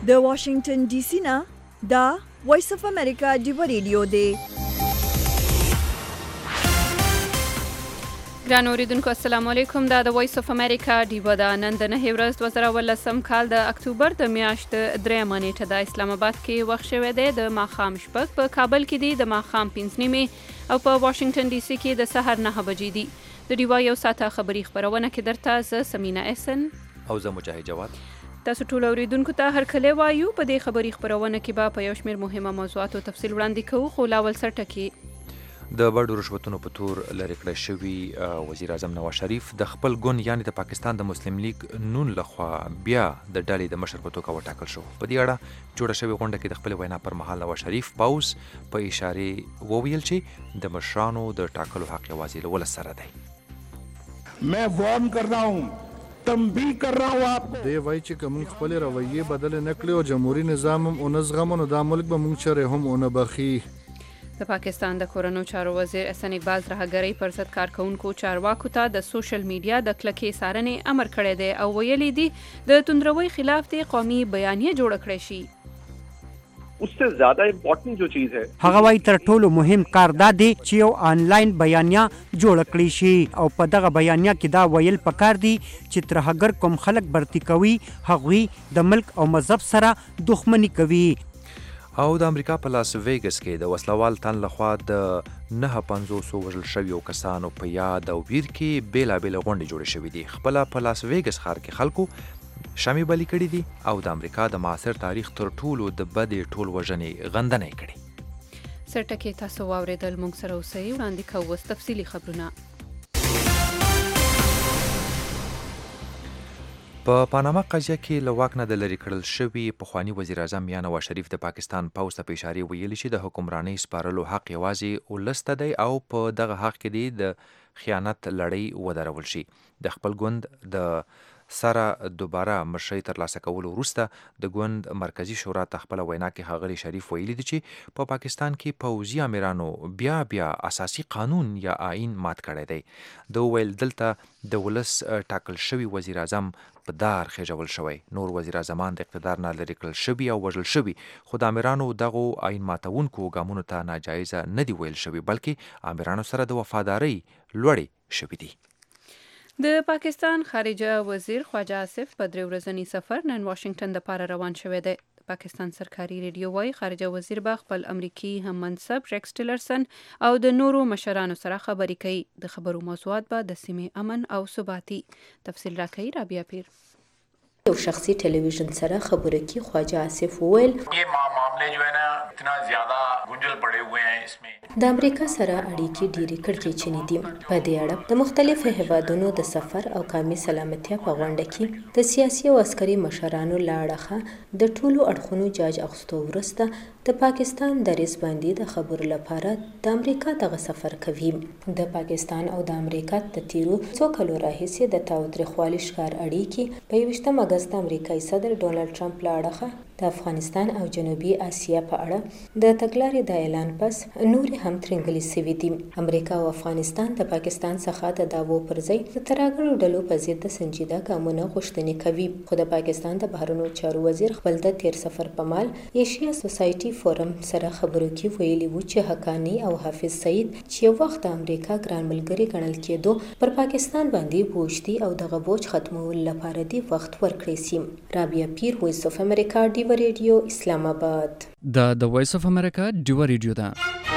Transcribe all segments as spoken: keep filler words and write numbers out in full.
د واشنگټن ډي سي نه دا وایس اف امریکا ډیو ریډیو دی. ګران اوریدونکو السلام علیکم. دا د وایس اف امریکا ډیو ده. نن د نهه ورځ دوه زره ولسم کال د اکتوبر د میاشتې دریمه نیټه ده. اسلام آباد کې وخت شوی دی د ماښام شپږ، په کابل کې دی د ماښام پنځه نیمې او په واشنگټن ډي سي کې د سحر نهه بجې دي. د ډیوا یو ساعته خبري خپرونه کې درته زه سمینا احسن او زه مجاهد جواد تاسو ټول اوریدونکو ته هرکلی وایو. په دې خبري خپرونه کې به په یو شمېر مهمه موضوعاتو تفصیل وړاندې کوو، خو لاول سر ټکي. د بډو رشوتونو په تور لرې کړی شوي وزیر اعظم نواز شریف د خپل ګوند یعنې د پاکستان د مسلم لیگ نون لخوا بیا د ډلې د مشر په توګه وټاکل شو. په دې اړه جوړه شوې غونډه کې د خپل وینا پر مهال نواز شریف پاوز په اشارې وویل چې د مشرانو د ټاکلو حق یوازې له ولس سره دی. میں وارن کر رہا ہوں، تنبیہ کر رہا ہوں آپ کو. دی وای چې کوم خپل رویه بدل نه کړی او جمهوریت نظام هم اون زغم نو د ملک به مونږ چره هم اون بخي. د پاکستان د کورونو چارو وزیر احسن اقبال ترهګرۍ پر ضد کارکونکو چارواکو ته د سوشل میډیا د کلکې څارنې امر کړی دی او ویلي دي د توندروي خلاف د قومي بیانیه جوړ کړی شي. اس سے زیادہ امپورټنٹ جو چیز ہے هغه وايي تر ټولو مهم کار دا دی چې یو آنلاین بیانیه جوړ کړی شي او په دغه بیانیه کې دا ویل پکار دی چې ترهګر کوم خلک برتی کوي هغوی د ملک او مذهب سره دښمنی کوي. او د امریکا په لاس ویګس کې د وسلوال تن لخوا د نه پنځوس وژل شویو کسانو په یاد او ویر کې بیلابېل غونډې جوړې شوې دي. خپله په لاس ویګس ښار کې خلکو شمې بلې کړي دي او د امریکا د معاصر تاریخ تر ټولو د بدې ټول وژنې غندنه یې کړې. سرټکي تاسو واورېدل، موږ سره اوسئ. وړاندې کوو اوس تفصیلي خبرونه. په پاناما قضیه کې له واک نه د لرې کړل شوي پخواني وزیر اعظم یا نواز شریف د پاکستان پوځ ته په اشارې ویلي چې د حکمرانۍ سپارلو حق یوازې ولس ته دی او په دغه حق کې دی د خیانت لړۍ ودرول شي. د خپل ګوند د سره دوباره مشرۍ ترلاسه کولو وروسته د ګوند مرکزی شورا ته خپله وینا کې ښاغلي شریف ویلي دي چې په پاکستان کې پوځي امیرانو بیا بیا اساسي قانون یا آئین مات کړی دی. د ویل دلته د ولس ټاکل شوي وزیر اعظم په دار خېژول شوی. نور وزیر اعظمان د اقتدار نه لرې کړل شوي او وژل شوي، خو د امیرانو دغو آئین ماتونکو ګامونو ته ناجایزه نه دي ویل شوي بلکې امیرانو سره د وفادارۍ لوړې شوي دي. د پاکستان خارجه وزیر خواجه آصف په درې ورځني سفر نن واشنگټن دپاره روان شوی دی. پاکستان سرکاري ریډیو وايي خارجه وزیر به خپل امریکي هم منصب ریکس ټیلرسن او د نورو مشرانو سره خبرې کوي. د خبرو موضوعات به د سیمې امن او ثباتي. تفصیل راکوي رابعه پیر. یو شخصي ټلویزیون سره خبرې کې خواجه آصف وویل یہ معاملے جو ہے نا اتنا زیادہ گنجل پڑے ہوئے ہیں اس میں د امریکا سره اړیکې ډېرې کړکېچنې دي. په دې اړه د مختلفو هیوادونو د سفر او قومي سلامتیا په غونډه کې د سیاسي او عسکري مشرانو له اړخه د ټولو اړخونو جاج اخیستو وروسته د پاکستان دریځ باندې د خبرو لپاره د امریکا دغه سفر کوي. د پاکستان او د امریکا د تیرو څو کلو راهیسې د تاوتریخوالي ښکار اړیکې په یوویشتم اګست د امریکایي صدر ډونالډ ټرمپ له اړخه د افغانستان او جنوبي اسیا په اړه د تګلارې د اعلان پس نورې هم ترنګلې سوي دي. امریکا او افغانستان د پاکستان څخه د دعوو پر ځای د ترهګرو ډلو په ضد د سنجیده ګامونو غوښتنې کوي. خو د پاکستان د بهرنیو چارو وزیر خپل د تیر سفر په مهال ایشیا سوسایټي فورم سره خبرو کې ویلي وو چې حقانی او حافظ سعید چې یو وخت د امریکا ګران ملګري ګڼل کېدو پر پاکستان باندې بوج دي او دغه بوج ختمولو لپاره دی وخت ورکړی سي. رابعه پیر، وایس اف امریکا ډیو ریډیو، اسلام آباد. دا د وایس اف امریکا ډیو ریډیو ده.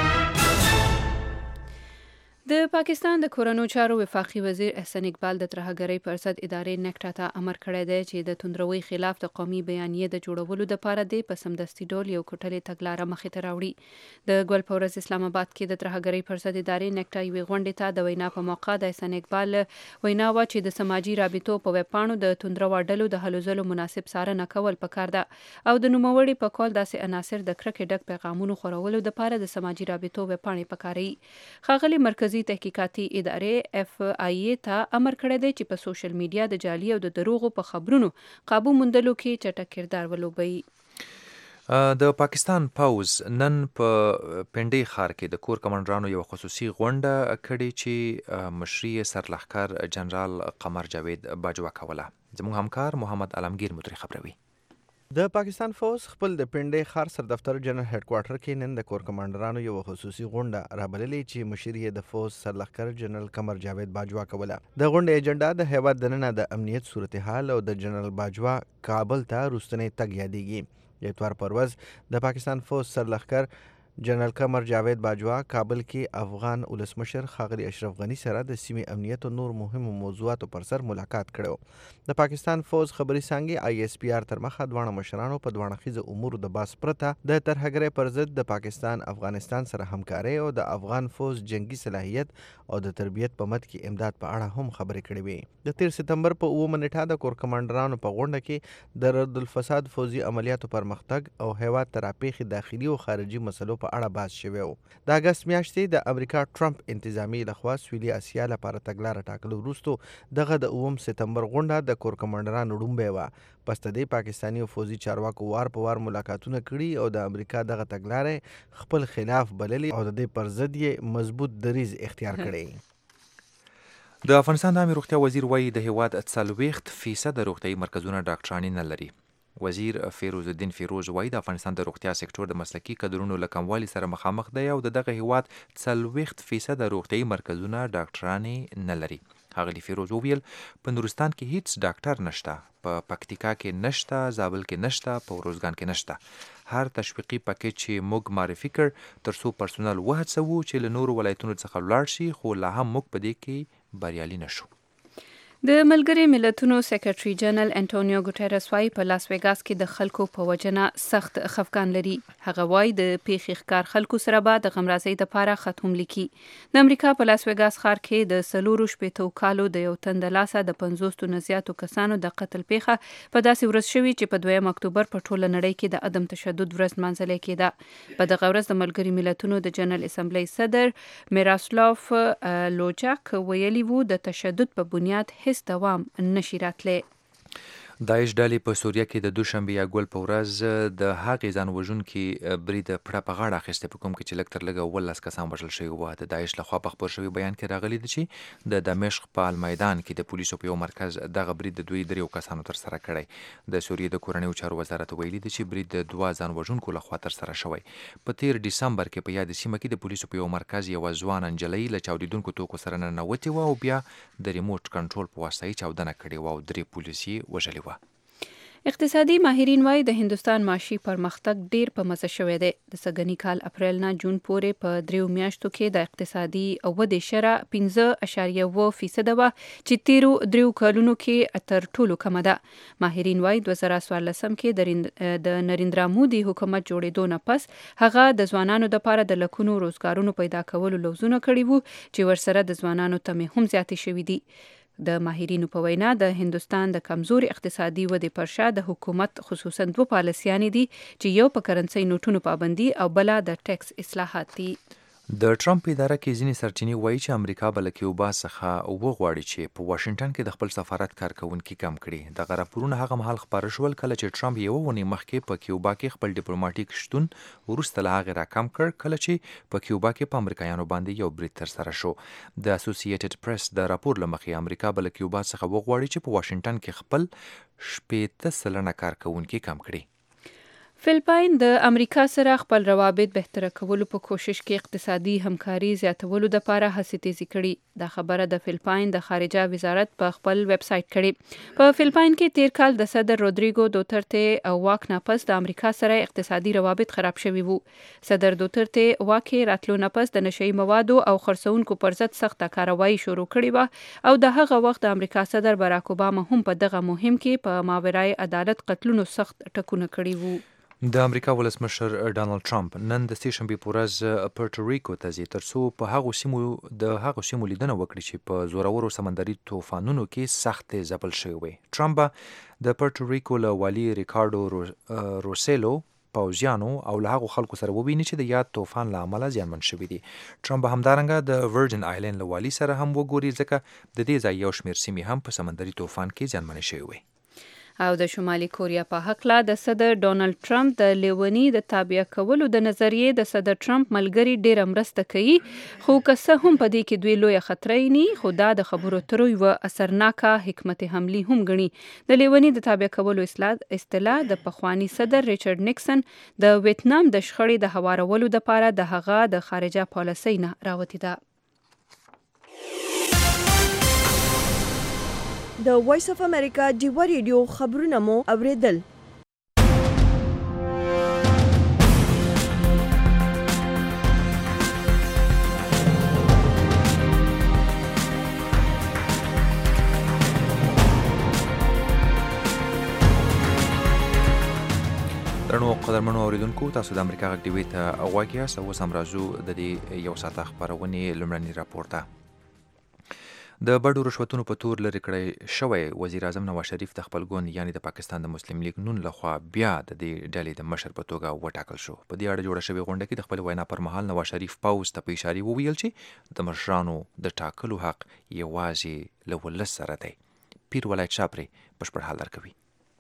د پاکستان د کورونو چارو وفاقي وزیر احسن اقبال د ترهګرۍ پر ضد ادارې نیکټا ته امر کړی دی چې د توندروي خلاف د قومي بیانیې د جوړولو دپاره دی په سمدستي ډول یو کوټلې تګلاره مخې ته راوړي. د ګل په ورځ اسلام آباد کې د ترهګرۍ پر ضد ادارې نیکټا یوې غونډې ته د وینا په موقع د احسن اقبال وینا وه چې د سماجي رابطو په ویبپاڼو د توندرو ډلو د هلو ځلو مناسب څارنه کول پکار ده او د نوموړي په قول داسې عناصر د کرکې ډک پیغامونو خورولو دپاره د سماجي رابطو ویبپاڼې پکاروي. ښاغلي مرکزي تحقیقاتي ادارې اف آی ای ته امر کړی دی چې په سوشل میډیا د جعلي او د دروغو په خبرونو قابو موندلو کې چټک کردار ولوبوي. د پاکستان پوز نن په پنډۍ ښار کې د کور کمانډرانو یو خصوصي غونډه کړې چې مشري سرلښکر جنرال قمر جاوید باجوه کوله. زموږ همکار محمد علمگیر متری خبروي. د پاکستان فوز خپل د پنډۍ ښار سر دفتر جنرال هډ کوارټر کې نن د کور کمانډرانو یو خصوصي غونډه رابللې چې مشر یې د فوز سرلښکر جنرال قمر جاوید باجوا کوله. د غونډې ایجنډا د هیواد دننه د امنیت صورتحال او د جنرال باجوا کابل ته وروستنی تګ یادېږي. د اتوار پر ورځ د پاکستان فوز سرلښکر جنرال قمر جاوید باجوا کابل کې افغان ولسمشر ښاغلي اشرف غني سره د سیمې امنیت او نور مهمو موضوعاتو پر سر ملاقات کړی. د پاکستان فوز خبري څانګې آی اس پی آر تر مخه دواړه مشرانو په دوه اړخیزو امورو د بحث پرته د ترهګرۍ پر ضد د پاکستان افغانستان سره همکارۍ او د افغان فوز جنگي صلاحیت او د تربیت په مد کې امداد په اړه هم خبرې کړې وې. د تیر سپتمبر په اووه نیټه د کور کمانډرانو په غونډه کې د رد الفساد فوزي عملیاتو پرمختګ او هیواد ته راپېښې داخلي او خارجي مسلو په اړه بحث شوی و. د اګست میاشتې د امریکا ټرمپ انتظامیې لخوا سویلي اسیا لپاره تګلاره ټاکلو وروستو دغه د اووم سپتمبر غونډه د کور کمانډرانو ډومبی وه. پس د دې پاکستاني او فوزي چارواکو وار په وار ملاقاتونه کړي او د امریکا دغه تګلاره خپل خلاف بللې او د دې پر ضد یې مضبوط دریځ اختیار کړی. د افغانستان د عامې روغتیا وزیر وایي د هیواد څلوېښت فیصده روغتیايي مرکزونه ډاکټرانې نه لري. وزیر فیروز الدین فیروز وایي د افغانستان د روغتیا سکتور د مسلکي کدرونو له کموالي سره مخامخ دی او د دغه هیواد څلوېښت فیصده روغتیايي مرکزونه ډاکټرانې نه لري. ښاغلي فیروز وویل په نورستان کې هیڅ ډاکټر نشته، په پکتیکا کې نشته، زابل کې نشته، په روزګان کې نشته. هر تشویقي پکیج چې موږ معرفي کړ تر څو پرسونل وهڅوو چې له نورو ولایتونو څخه ولاړ شي، خو لا هم موږ په دې کې بریالي نشو. د ملګري ملتونو سیکرټري جنرال انټونیو ګوټیرس وايي په لاس ویګاس کې د خلکو په وجنه سخت خفقان لري. هغه وايي د پیښې ښکار خلکو سره به د غمرازۍ دپاره خط هم لیکي. د امریکا په لاس ویګاس ښار کې د څلورو شپېتو کالو د یو تن د لاسه د پنځوسو نه زیاتو کسانو د قتل پیښه په داسې ورځ شوې چې په دویم اکتوبر په ټوله نړۍ کې د عدم تشدد ورځ لمانځل کېده. په دغه ورځ د ملګري ملتونو د جنرال اسمبلی صدر میراسلاف لوچاک ویلي وو د تشدد په بنیاد هیڅ دوام نشي راتلی. داعش ډلې په سوریه کې د دوشنبې یا ګل په ورځ د هغې ځان وژونکي برید پړه په غاړه اخیستې په کوم کې چې لږ تر لږه اوولس کسان وژل شوي وو. د داعش لخوا په خپور شوي بیان کې راغلي دي چې د دمشق په المیدان کې د پولیسو په یو مرکز دغه برید د دوی دریو کسانو تر سره کړی. د سوریې د کورنیو چارو وزارت ویلي دي چې برید د دوه ځان وژونکو لخوا تر سره شوی. په تیر ډسمبر کې په یاد سیمه کې د پولیسو په یو مرکز یوه ځوانه نجلۍ له چاودیدونکو توکو سره ننوتې وه او بیا د ریموټ کنټرول په واسطه یې چاودنه کړې وه او درې پولیس یې وژلي وه. اقتصادي ماهرین وایي د هندوستان معاشي پرمختګ ډیر په مزه شوی دی. د سږني کال اپریل نه جون پورې په دریو میاشتو کې د اقتصادي ودې شرح پنځه اعشاریه اووه فیصده وه چې تیرو دریو کلونو کې تر ټولو کمه ده. ماهرین وایي دوه زره څوارلسم کې د نریندرا مودي حکومت جوړېدو نه پس هغه د ځوانانو دپاره د لکونو روزګارونو پیدا کولو لوزونه کړي وو چې ورسره د ځوانانو تمې هم زیاتې شوي دي. د ماهرینو په وینا د هندوستان د کمزوري اقتصادي ودې پر شا د حکومت خصوصا دوه پالیسیانې دي چې یو په کرنسۍ نوټونو پابندي او بله د ټیکس اصلاحات دي. د ټرمپ اداره کې ځینې سرچینې وایي چې امریکا به له کیوبا څخه وغواړي چې په واشنګټن کې د خپل سفارت کارکوونکي کم کړي. دغه راپورونه هغه مهال خپاره شول کله چې ټرمپ یوه اونۍ مخکې په کیوبا کې خپل ډیپلوماټیک شتون وروسته له هغې راکم کړ کله چې په کیوبا کې په امریکایانو باندې یو برید ترسره شو. د اسوسییټډ پریس د راپور له مخې امریکا به له کیوبا څخه وغواړي چې په واشنګټن کې خپل شپېته سلنه کارکوونکي کم کړي. فلپاین د امریکا سره خپل روابط بهتره کولو په کوشش کې اقتصادي همکاري زیاتولو دپاره هڅې تیزې کړي. دا خبره د فلپاین د خارجه وزارت په خپل ویب سایټ کړي. په فلپاین کې تیر کال د صدر رودریګو دوترته او واک نه پس د امریکا سره اقتصادي روابط خراب شوي وو. صدر دوترته واک راتلو نه پس د نشئی موادو او خرڅونکو پر ضد سخته کاروایی شروع کړې وه او د هغه وخت د امریکا صدر باراک اوباما هم په دغه مهم کې په ماورای عدالت قتلونو سخت ټکونه کړي وو. د امریکا ولسمشر ډانلډ ټرمپ نن د سې شنبې په ورځ پورټوریکو ته ځي تر څو په هغو سیمو د هغو سیمو لیدنه وکړي چې په زورورو سمندري طوفانونو کې سخت ځپل شوي وي. ټرمپ به د پورټوریکو له والي ریکارډو روسیلو پوځیانو او له هغو خلکو سره وویني چې د یاد طوفان له امله زیانمن شوي دي. ټرمپ به همدارنګه د ورجن آیلینډ له والي سره هم وګوري ځکه د دې ځای یو شمېر سیمې هم په سمندري طوفان کې زیانمنې شوي وي. او د شمالي کوریا په هکله د صدر ډونالد ټرمپ د لیونی د تابع کولو د نظریې د صدر ټرمپ ملګری ډیره مرسته کوي، خو که څه هم په دې کې دوی لویه خطرې ني، خو دا د خبرو اترو یوه اثرناکه حکمت حملي هم ګڼي. د لیونی د تابع کولو اصطلاح د پخواني صدر ریچارډ نیکسن د ویتنام د شخړې د هوارولو دپاره د هغه د خارجه پالیسۍ نه راوتې ده. د وایس اف امریکا ډیوا ریډیو خبرونه مو اوریدل. درنو قدرمنو اوریدونکو، تاسو د امریکا غږ ډیوي ته غوږ یاست. اوس هم راځو د دې یو ساعته خپرونې لومړني راپور ته. د بډو رشوتونو په تور لرې کړی شوی وزیر اعظم نواز شریف د خپل ګوند یعنی د پاکستان د مسلم لیگ نون لخوا بیا د دې ډلې د مشر په توګه وټاکل شو. په دې اړه جوړه شوې غونډه کې د خپل وینا پر مهال نواز شریف پوز ته په اشاره وویل چې د مشرانو د ټاکلو حق یوازې له ولس سره دی. پیر ولایت شاپري بشپړ حال درکوي.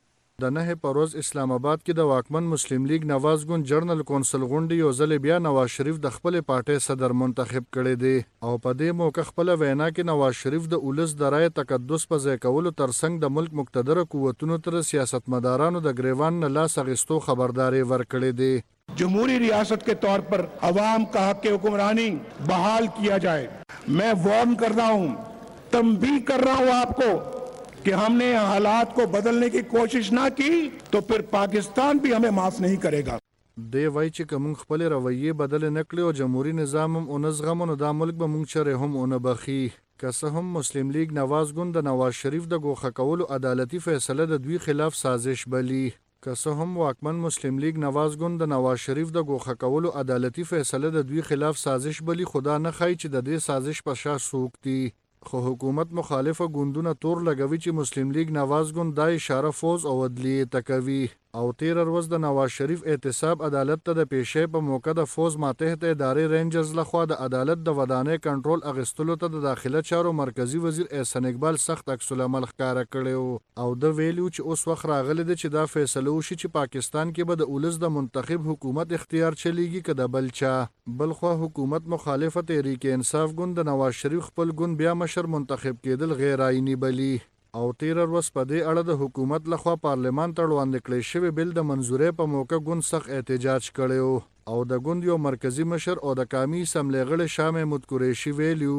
د نه په ورځ اسلام آباد کې د واکمن مسلم لیگ نواز ګوند جرنل کونسل غونډې یو ځل بیا نواز شریف د خپل پارټۍ صدر منتخب کړی دی او په دې موقع خپل وینا کې نواز شریف د اولس د رای تقدس په ځای کولو ترڅنګ د ملک مقتدر قوتونو تر سیاستمدارانو د گریوان نه لاس اخیستو خبرداري ورکړې دی. जमहूरी रियासत के तौर पर अवाम का हक हुक्मरानी बहाल किया जाए. मैं वार्न कर रहा हूँ, तंबीह कर रहा हूँ आपको कि हमने हालात को बदलने की कोशिश ना की तो फिर पाकिस्तान भी हमें माफ नहीं करेगा. دی وای چې کوم خپل رویه بدل نه کړی او جمهوریت نظام هم اونز غمونو دا ملک به مونږ چره هم اون بخي. که څه هم مسلم لیگ نواز ګوند د نواز شریف د ګوښه کولو عدالتي فیصله د دوی خلاف سازش بلی. که څه هم واکمن مسلم لیگ نواز ګوند د نواز شریف د ګوښه کولو عدالتي فیصله د دوی خلاف سازش بلی، خدا نه خای چې د دې سازش په شا څوک دي. خو حکومت مخالفه ګوندونه تور لګوي چې مسلم لیگ نواز ګوند دا اشاره فوز او عدلیه تکوي. او تیر ورځ د نواز شریف احتساب عدالت ته د پیشې په موقع د فوز ماتحت ادارې رینجرز لخوا د عدالت د ودانۍ کنټرول اغستلو ته د داخله چارو مرکزی وزیر احسان اقبال سخت عکس العمل ښکاره کړی او د ویلو چې اوس وخت راغلی دی چې دا فیصله وشي چې پاکستان کې به د اولس د منتخب حکومت اختیار چلیږي که د بل چا. بلخوا حکومت مخالفه تحریک انصاف ګوند د نواز شریف خپل ګوند بیا مشر منتخب کېدل غیر آئینی بلی. او تیر ورځ په دې اړه د حکومت لخوا پارلمان ته وړاندې کړی شوی بل د منظورۍ په موقع ګوند سخت احتجاج کړی او د ګوند یو مرکزی مشر او د قومي اسمبلی غړي شاه محمود قریشي ویلیو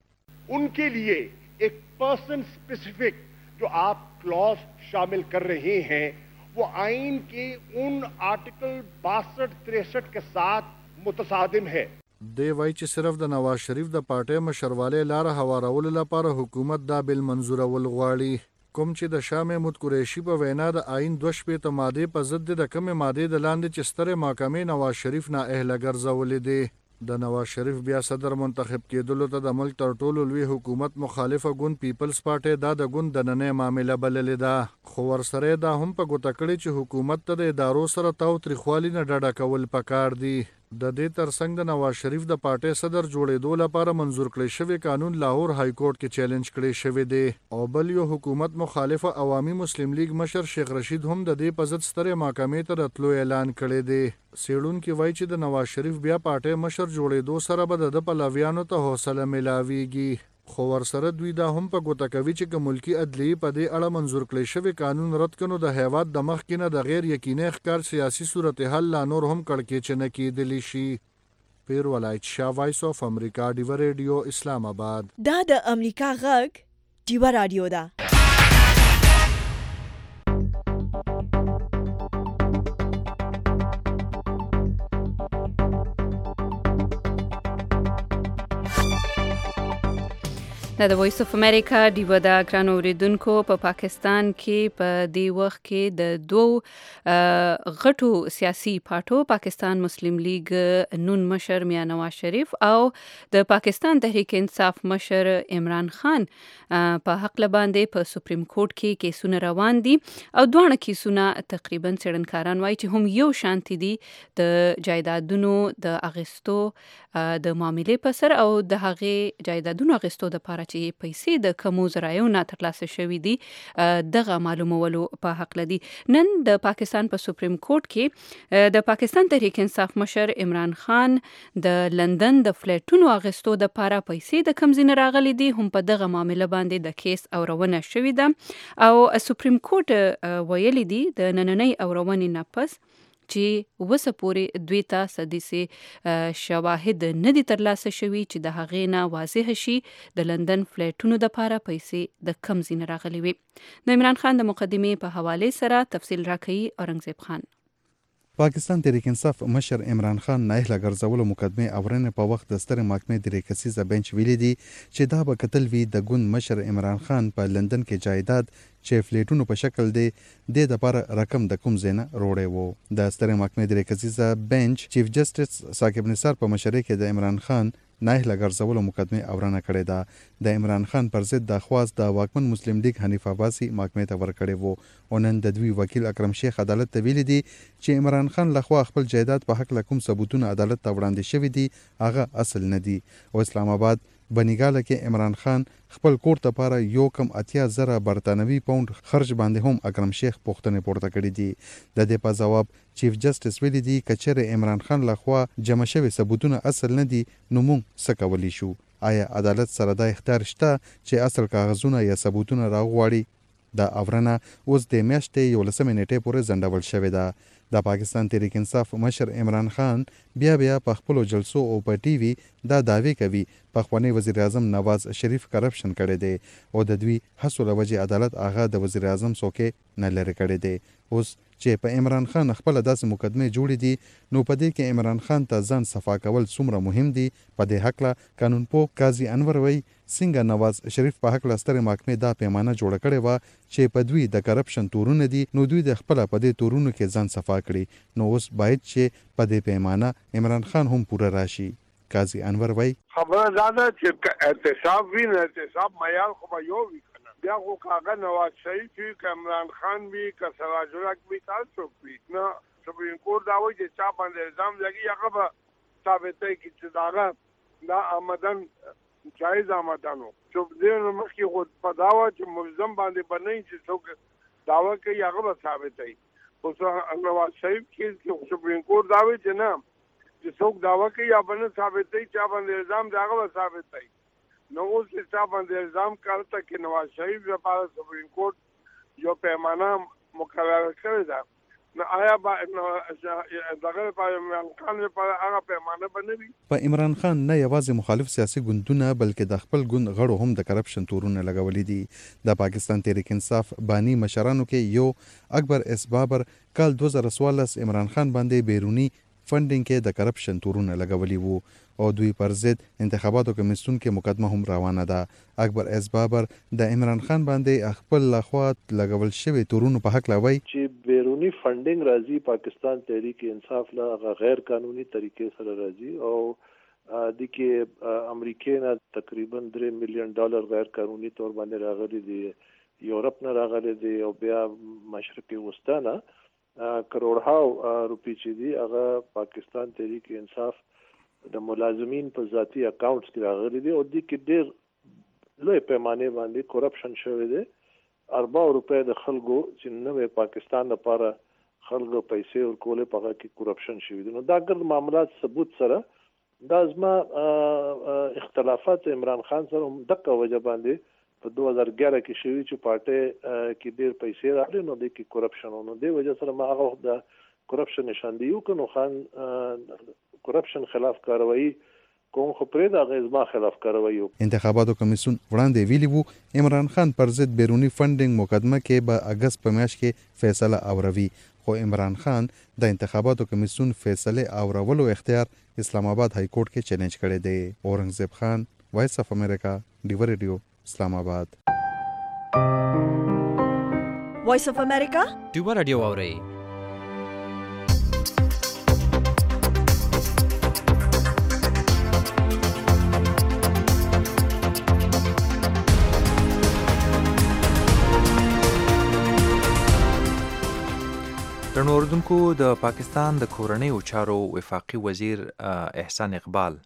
उनके लिए एक पर्सन स्पेसिफिक जो आप क्लॉज शामिल कर रहे हैं वो आइन के उन आर्टिकल बासठ तिरसठ के साथ मुतसादिम है. دی وای چې صرف د نواز شریف د پارټۍ مشرواله لاره هوارولو لپاره حکومت دا بل منظورول غواړي. کوم چې د شاه محمود قریشي په وینا د آئین دوه شپېته مادې په ضد د کمې مادې د لاندې چې سترې محکمې نواز شریف نه اهله ګرځولې دی. د نواز شریف بیا صدر منتخب کېدلو ته د ملک تر ټولو لوی حکومت مخالفه ګوند پیپلز پارټۍ دا د ګوند دننۍ معامله بللې ده. خو ورسره دا هم په ګوته کړې چې حکومت ته د ادارو سره تاو تریخوالي نه ډډه کول پکار دي. د دې ترڅنګ د نواز شریف د پارټۍ صدر جوړېدو لپاره منظور کړی شوی قانون لاهور های کورټ کې چیلنج کړی شوی دی او بل یو حکومت مخالفه عوامي مسلم لیگ مشر شیخ رشید هم د دې په ضد سترې محکمې ته راتلو اعلان کړی دی. څېړونکي وایي چې د نواز شریف بیا پارټۍ مشر جوړېدو سره به د پلویانو ته حوصله ملاویږي. خو ورسره دوی دا هم په ګوته کوي چې که ملکی عدلیې په دې اړه منظور کړی شوی قانون رد کړو د هیواد د مخکې نه د غیر یقیني ښکار سیاسي صورتحال لا نور هم کړکېچنه کېدلی شي. پیر ولایت شاه، وایس اف امریکا ډیوا ریډیو، اسلام آباد. دا د امریکا غږ ډیوا رادیو ده. دا د وایس اف امریکا ډیوا دا ګران اوریدونکو. په پاکستان کې په دې وخت کې د دوو غټو سیاسي پارټو پاکستان مسلم لیگ نون مشر میاں نواز شریف او د پاکستان تحریک انصاف مشر عمران خان په حق باندې په سپریم کورټ کې کیسونه روان دي او دوه کیسونه تقریبا څېړنکاران وایي چې هم یو شانتي دي د جایدادونو د اغستو د معاملې په سر او د هغې جایدادونو اغستو د لپاره چې پیسې د کومو ذرایعو نه ترلاسه شوي دي دغه معلومولو په حق لدی. نن د پاکستان په سپریم کورټ کې د پاکستان تحریک انصاف مشر عمران خان د لندن د فلیټونو اغستو د پاره پیسې د کم ځای راغلي دي هم په دغه معاملې باندې د کیس اورونه شوې ده او سپریم کورټ ویلي دي د نننۍ اورونې نه پس چې وسه پورې دوی ته سديسي شواهد نه دي ترلاسه شوي چې د هغې نه واضح شي د لندن فلیټونو د پاره پیسې د کم ځای راغلي وي. د عمران خان د مقدمې په حواله سره تفصیل راکوي اورنګزیب خان. پاکستان تحریک انصاف مشر عمران خان نایله ګرځولو مقدمه اورنه په وخت د ستر محکمې د ریکسیزه بنچ ویلي دي چې دا به کتل وی د ګوند مشر عمران خان په لندن کې جایداد چې فلیټونو په شکل دی د لپاره رقم د کوم زینه روړې وو. د ستر محکمې د ریکسیزه بنچ چیف جسټس ثاقب نثار په مشرۍ کې د عمران خان نایله ګرځولو مقدمه اورنه کړې ده. د عمران خان پر ضد د خواست د واکمن مسلم لیگ حنیف عباسي محکمې ته ورکړې وو او نن د دوی وکیل اکرم شیخ عدالت ته ویلي دي چې عمران خان لخوا خپل جایداد په حق لکم ثبوتونه عدالت ته وړاندې شوي دي هغه اصل نه دي او اسلام آباد بنیګاله کې عمران خان خپل کور ته پاره یو کم اتیا زره برتانوي پاوند خرج باندې هم اکرم شیخ پوښتنه پورته کړې دي. د دې په جواب چیف جسټس ویلي دي کچره عمران خان لخوا جمع شوی ثبوتونه اصل نه دي نو موږ څه کولی شو. آیا عدالت سره د اختیار شته چې اصل کاغذونه یا ثبوتونه راغواړي؟ د اورنه اوس د میاشتې یولسمې نیټې پورې ځنډول شوې ده. د پاکستان تحریک انصاف مشر عمران خان بیا بیا په خپلو جلسو او په ټي وي دا دعوی کوي پخوانی وزیر اعظم نواز شریف کرپشن کړی دی او د دوی هڅو له وجې عدالت هغه د وزیر اعظم څوکې نه لرې کړی دی. اوس چې په عمران خان خپل داسې مقدمه جوړې دي نو په دې کې عمران خان ته ځان صفا کول څومره مهم دي په دې حق له قانون پوه قاضي انور وی څنګه نواز شریف په حق له سترې محکمې دا پیمانه جوړه کړې وه چې په دوی د کرپشن تورونه دي نو دوی د خپله په دې تورونو کې ځان صفا کړي نو اوس باید چې په دې پیمانه عمران خان هم پوره راشي. قاضي انور وی خبره دا ده چې احتساب وي نه احتساب معیار خو به یو وي بیا خو کاغه نواز شریف وي که عمران خان وي که سراج الحق وي که څوک وي نه سپریم کورټ دا وایي چې چا باندې الزام لګي هغه به ثابتوي چې د هغه دا آمدن جایز آمدن و چې دې نه مخکې خو په دا وه چې ملزم باندې به نه وي چې څوک دعوه کوي هغه به ثابتوي. خو نواز شریف کې سپریم کورټ دا وایي چې نه چې څوک دعوه کوي یا به نه ثابتوي چا باندې الزام دی هغه به ثابتوي. نو اوس چې چا باندې الزام کارته کې نواز شریف لپاره سپریم کورټ یو پیمانه مقرره کړې ده نو آیا دغه لپاره عمران خان لپاره هغه پیمانه به نه وي؟ په عمران خان نه یوازې مخالف سیاسي ګوندونه بلکې د خپل ګوند غړو هم د کرپشن تورونه لګولي دي. د پاکستان تحریک انصاف بانی مشرانو کې یو اکبر اس بابر کال دوه زره څوارلس عمران خان باندې بیرونی فنډینګ کې د کرپشن تورونه لګولي وو او دوی پر ضد انتخاباتو کمیسیون کې مقدمه هم روانه ده. اکبر اس بابر د عمران خان باندې خپل لخوا لګول شوی تورونو په حق لوي چې بیرونی فنډینګ راځي پاکستان تحریک انصاف له غیر قانوني طریقې سره راځي او د کې امریکای نه تقریبا درې میلیون ډالر غیر قانوني تور باندې راغلي دي یورپ نه راغلي دي او بیا مشرقي وسطا نه کروڑهاو روپی چې دي هغه پاکستان تحریک انصاف د ملازمین په ذاتی اکاونټس کې راغلي دي او د کې ډېر لوی پیمانه باندې کرپشن شوی دی. اربع روپے د خلکو چې نوې پاکستان لپاره خلکو پیسې ورکولې په هغه کې کرپشن شوی دی. نو دا ګرد معاملات ثبوت سره دا زما اختلافات عمران خان سره هم دغه وجه باندې په دوه هزار ګیاره کې شوی چې پارټي کې ډېر پیسې راغلي نو د کې کرپشن نو د وجه سره ما هغه د کرپشن نشاندهي وکړو خان کرپشن خلاف کاروایی کوم خو پرې د غیزما خلاف کاروایی. انتخاباتو کمیسیون وړاندې ویلي وو عمران خان پر ضد بیرونی فنډینګ مقدمه کې به اگست په میاشت کې فیصله اوروي خو عمران خان د انتخاباتو کمیسیون فیصله اورولو اختیار اسلام آباد های کورټ کې چیلنج کړی دی. اورنګزیب خان وایس اف امریکا ډیو ریډیو اسلام آباد. وایس اف امریکا ډیو ریډیو اوري درنو اوریدونکو د پاکستان د کورنیو چارو وفاقي وزیر احسان اقبال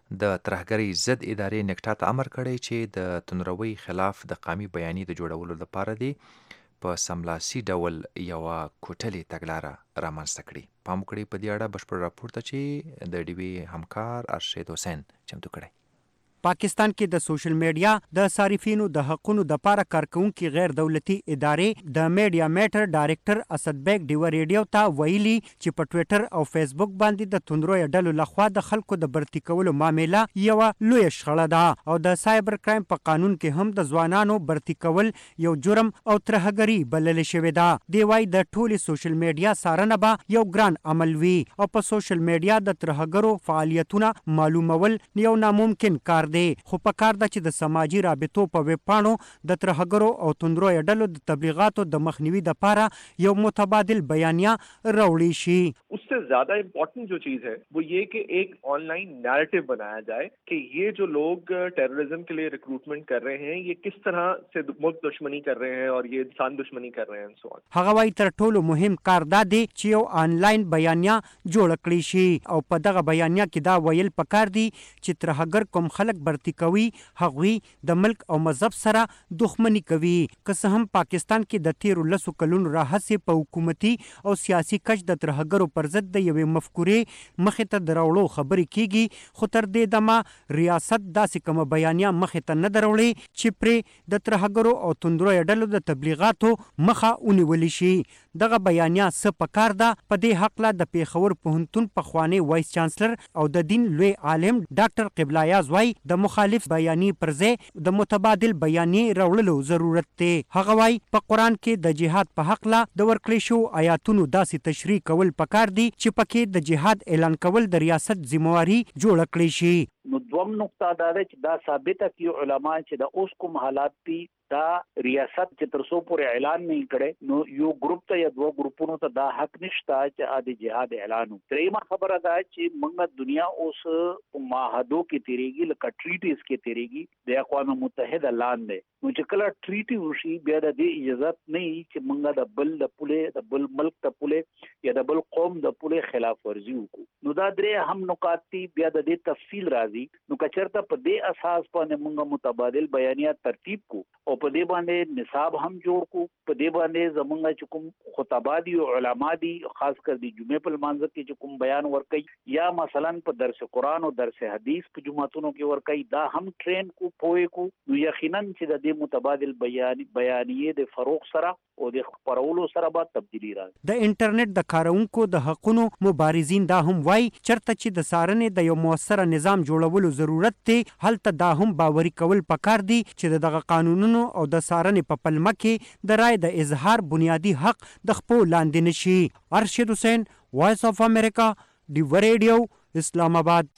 د ترهګرۍ ضد ادارې نکټا ته امر کړی چې د توندروي خلاف د قامي بیانیې د جوړولو لپاره دی په سملاسي ډول یوه کوټلې تګلاره رامنځته کړي. پام وکړئ په دې اړه بشپړ راپور ته چې د ډیوي همکار ارشد حسین چمتو کړی. پاکستان کې د سوشل میډیا د صارفینو د حقونو د پاره کارکونکو غیر دولتي ادارې د میډیا میټر ډایریکټر اسد بیگ ډیو ریډیو ته ویلي چې په ټوئیټر او فیسبوک باندې د توندروي ډلو لخوا د خلکو د برتی کولو معاملې یو لوی شخړه ده او د سایبر کرایم په قانون کې هم د ځوانانو برتی کول یو جرم او ترهګری بلل شوی ده. دی وايي د ټولي سوشل میډیا سارنه به یو ګران عمل وي او په سوشل میډیا د ترهګرو فعالیتونه معلومول یو ناممکن کار دی، خو په کار ده چې د سماجی رابطو په ویب پاڼو د ترهګرو او توندروي ډلو د تبلیغاتو د مخنیوي لپاره یو متبادل بیانیه راوړی شي. उससे ज्यादा इम्पोर्टेंट जो चीज है वो ये कि एक ऑनलाइन नैरेटिव बनाया जाए कि ये जो लोग टेररिज्म के लिए रिक्रूटमेंट कर रहे हैं ये किस तरह से मुल्क दुश्मनी कर रहे हैं और ये इंसान दुश्मनी कर रहे हैं सो on. هغه وايي تر ټولو مهم کار دا دی چې یو آنلاین بیانیه جوړ کړی شي او په دغه بیانیه کې دا ویل پکار دی چې ترهګر کوم خلک برتی کوي هغوی د ملک او مذهب سره دښمنی کوي. که څه هم پاکستان کې د تیرو لسو کلونو راهیسې په حکومتي او سیاسي کچ د ترهګرو پر ضد د یوې مفکورې مخې ته د راوړو خبرې کیږي، خو تر دې دمه ریاست داسې کومه بیانیه مخې ته نه ده راوړې چې پرې د ترهګرو او توندروي ډلو د تبلیغاتو مخه ونیولی شي. دغه بیانیه څه پکار ده؟ په دې هکله د پیښور پوهنتون پخوانی وایس چانسلر او د دین لوی عالم ډاکټر قبلایاز وايي د مخالف بیانیې پر ځای د متبادل بیانیې راوړلو ضرورت دی. هغه وايي په قرآن کې د جهاد په هکله د ورکړې شو آیاتونو داسې تشریح کول پکار دي چې پکې د جهاد اعلان کول د ریاست ذمہواری جوړ کړی شي. نو دوم نقطه دا ده چې دا ثابته کی علما چې د اوس کوم حالات دي دا ریاست چې تر څو پورې اعلان نه کړي نو یو ګروپ ته یا دوه ګروپونو ته دا حق نشته چې د جهاد اعلان وکړي. دریمه خبره دا چې موږ دنیا اوس په معاهدو کې تیریږي لکه ټریټیز کې تیریږي د اقوام متحده لاندې، نو چې کله ټریټي وشي بیا د دې اجازه نه چې موږ د بل د پوله د بل ملک د پوله یا د بل قوم د پوله خلاف ورزي وکړو. نو دا درې هم نکات دي، بیا د دې تفصیل راځي. نو کچرته په دې اساس باندې موږ متبادل بیانیات ترتیب کو او په دې باندې نصاب هم جوړ کو، په دې باندې زمونږ چې کوم خطبا دي او علما دي خاص کر د جمعې په لمانځه کې چې کوم بیان ورکړي یا مثلا په درس قرآن او درس حدیث په جمعتونو کې ورکړي دا هم ټرین کو پوي کو. نو یقینا چې د دې متبادل بیان بیانیې د فروغ سره او د خبرولو سره به تبدیلی راځي. د انټرنیټ د کارونکو د حقونو مبارزین دا هم وایي چرته چې د سارنې د یو موثره نظام جوړولو ضرورت دی هلته دا هم باوري کول پکار دی چې دغه قانونونو او د سارنې په پلمه کې د رای د اظهار بنیادی حق د خپو لاندې نشي. ارشد حسین، وایس اف امریکا، ډیو ریډیو، اسلام آباد.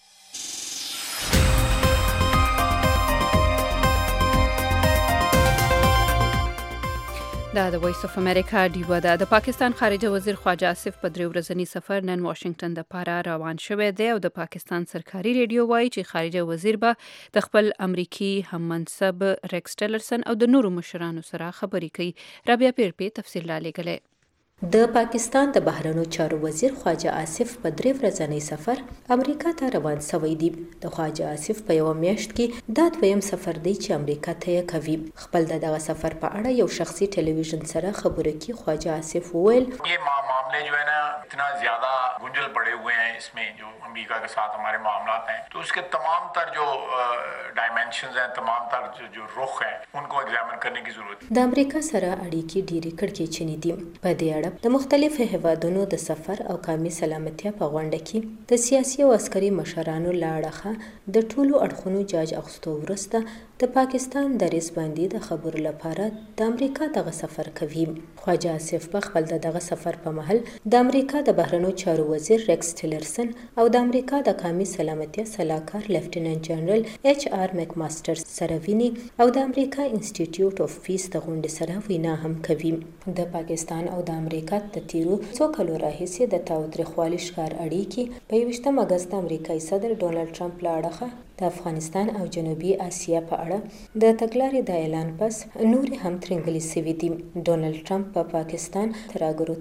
دا د وایس اف امریکا ډیو ده. د پاکستان خارجه وزیر خواجه آصف په درې ورځني سفر نن واشنگټن د پاره روان شوی دی او د پاکستان سرکاري ریډیو وایي چې خارجه وزیر به د خپل امریکي هم منصب ریکس ټیلرسن او د نورو مشرانو سره خبرې کوي. رابعه پیرپی تفصیل را لېږلی. د پاکستان د بهرنیو چارو وزیر خواجه آصف په درې ورځنی سفر امریکا ته روان شوی دی. د خواجه آصف په یو میاشت کې دا دویم سفر دی چې امریکا ته یې کوي. خپل دغه سفر په اړه یو شخصي ټلویزیون سره خبرې کې خواجه آصف وویل یہ معاملے جو ہے نا اتنا زیادہ گنجل پڑے ہوئے ہیں اس میں جو امریکا کے ساتھ ہمارے معاملات ہیں تو اس کے تمام تر جو ڈائمینشنز ہیں تمام تر جو, جو رخ ہیں ان کو ایگزامن کرنے کی ضرورت ہے. د امریکا سره اړیکې ډېرې کړکېچنې دي. په دې اړه د مختلفو هیوادونو د سفر او قومي سلامتیا په غونډه کې د سیاسي او عسکري مشرانو له اړخه د ټولو اړخونو جاج اخیستو وروسته د پاکستان دریځ باندې د خبرو لپاره د امریکا دغه سفر کوي. خواجه آصف په خپل دغه سفر په مهال د امریکا د بهرنیو چارو وزیر ریکس ټیلرسن او د امریکا د قومي سلامتیا سلاکار لیفټیننټ جنرال ایچ آر میک ماستر سره ویني او د امریکا انسټیټیوټ اف پیس د غونډې سره وینا هم کوي. د پاکستان او د امریکا د تیرو څو کلو راهیسې د تاوتریخوالي ښکار اړیکې په یوویشتم اګست د امریکایي صدر ډونالډ ټرمپ له اړخه د افغانستان او جنوبي اسیا په اړه د تګلارې د اعلان پس نورې هم ترنګلې سوي دي. ډونالډ ټرمپ په پاکستان ترهګرو ته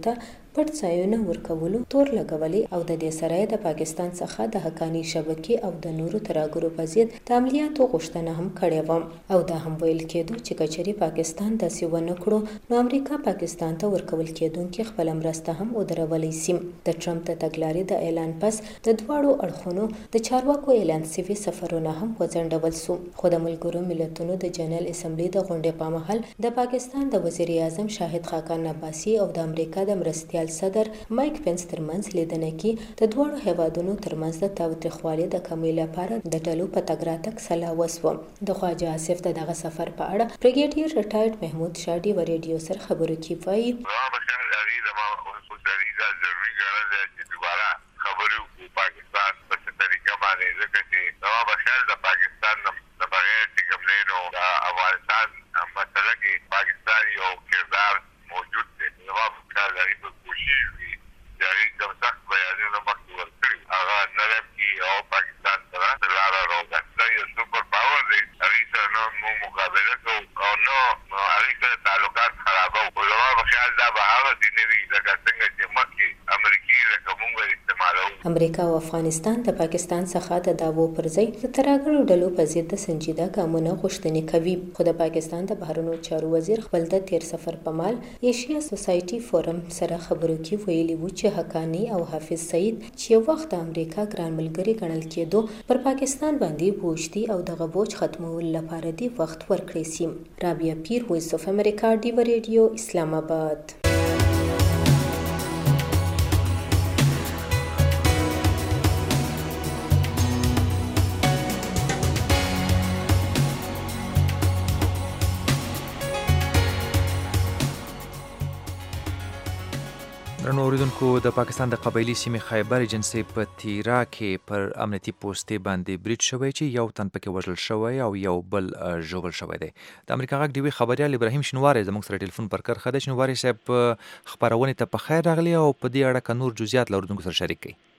پټ ځایونه ورکولو تور لګولې او د دې سره د پاکستان څخه د حقانی شبکې او د نورو تراګرو په ضد د عملیاتو غوښتنه هم کړې و او دا هم ویل کېدو چې کچري پاکستان داسې ونه کړو نو امریکا پاکستان ته ورکول کېدونکې خپل مرسته هم ودرولای شي. د ټرمپ د تګلارې د اعلان پس د دواړو اړخونو د چارواکو اعلان سوي سفرونه هم وځنډول شو. خو د ملګرو ملتونو د جنرال اسمبلی د غونډې په مهال د پاکستان د وزیر اعظم شاهد خاقان عباسي او د امریکا د مرستیال صدر مایک پنس ترمنځ لیدنه کې د دواړو هیوادونو ترمنځ د تاوتریخوالي د کمی لپاره د ټلو په تګ راتګ سلا وسوه. د خواجه آصف د دغه سفر په اړه بریګیډیر ریټایرډ محمود شاډي و ریډیو سره خبرو کې وایي امریکا او افغانستان د پاکستان څخه د داوو پر ځای د تراګرو ډلو په ضد د سنجیده ګامونو غوښتنې کوي. خو د پاکستان د بهرنیو چارو وزیر خپل د تیر سفر په مال ایشیا سوسایټي فورم سره خبرو کې ویلي و چې حقانی او حافظ سعید چې وخت د امریکا ګران ملګری ګڼل کېدو پر پاکستان باندې بوجدي او دغه بوج ختمولو لپاره دی وخت ورکړی سي. رابعه پیر، وایس اف امریکا، ډیو ریډیو، اسلام آباد. درنو اوریدونکو، د پاکستان د قبایلي سیمې خیبر ایجنسۍ په تیرا کې پر امنیتي پوستې باندې برید شوی چې یو تن پکې وژل شوی او یو بل ژوبل شوی دی. د امریکا غږ ډیوي خبریال ابراهیم شینواری زموږ سره ټلیفون پر کرښه دی. شینواری صاحب، خپرونې ته په خیر راغلی او په دې اړه که نور جزئیات له اوریدونکو سره شریک کړئ.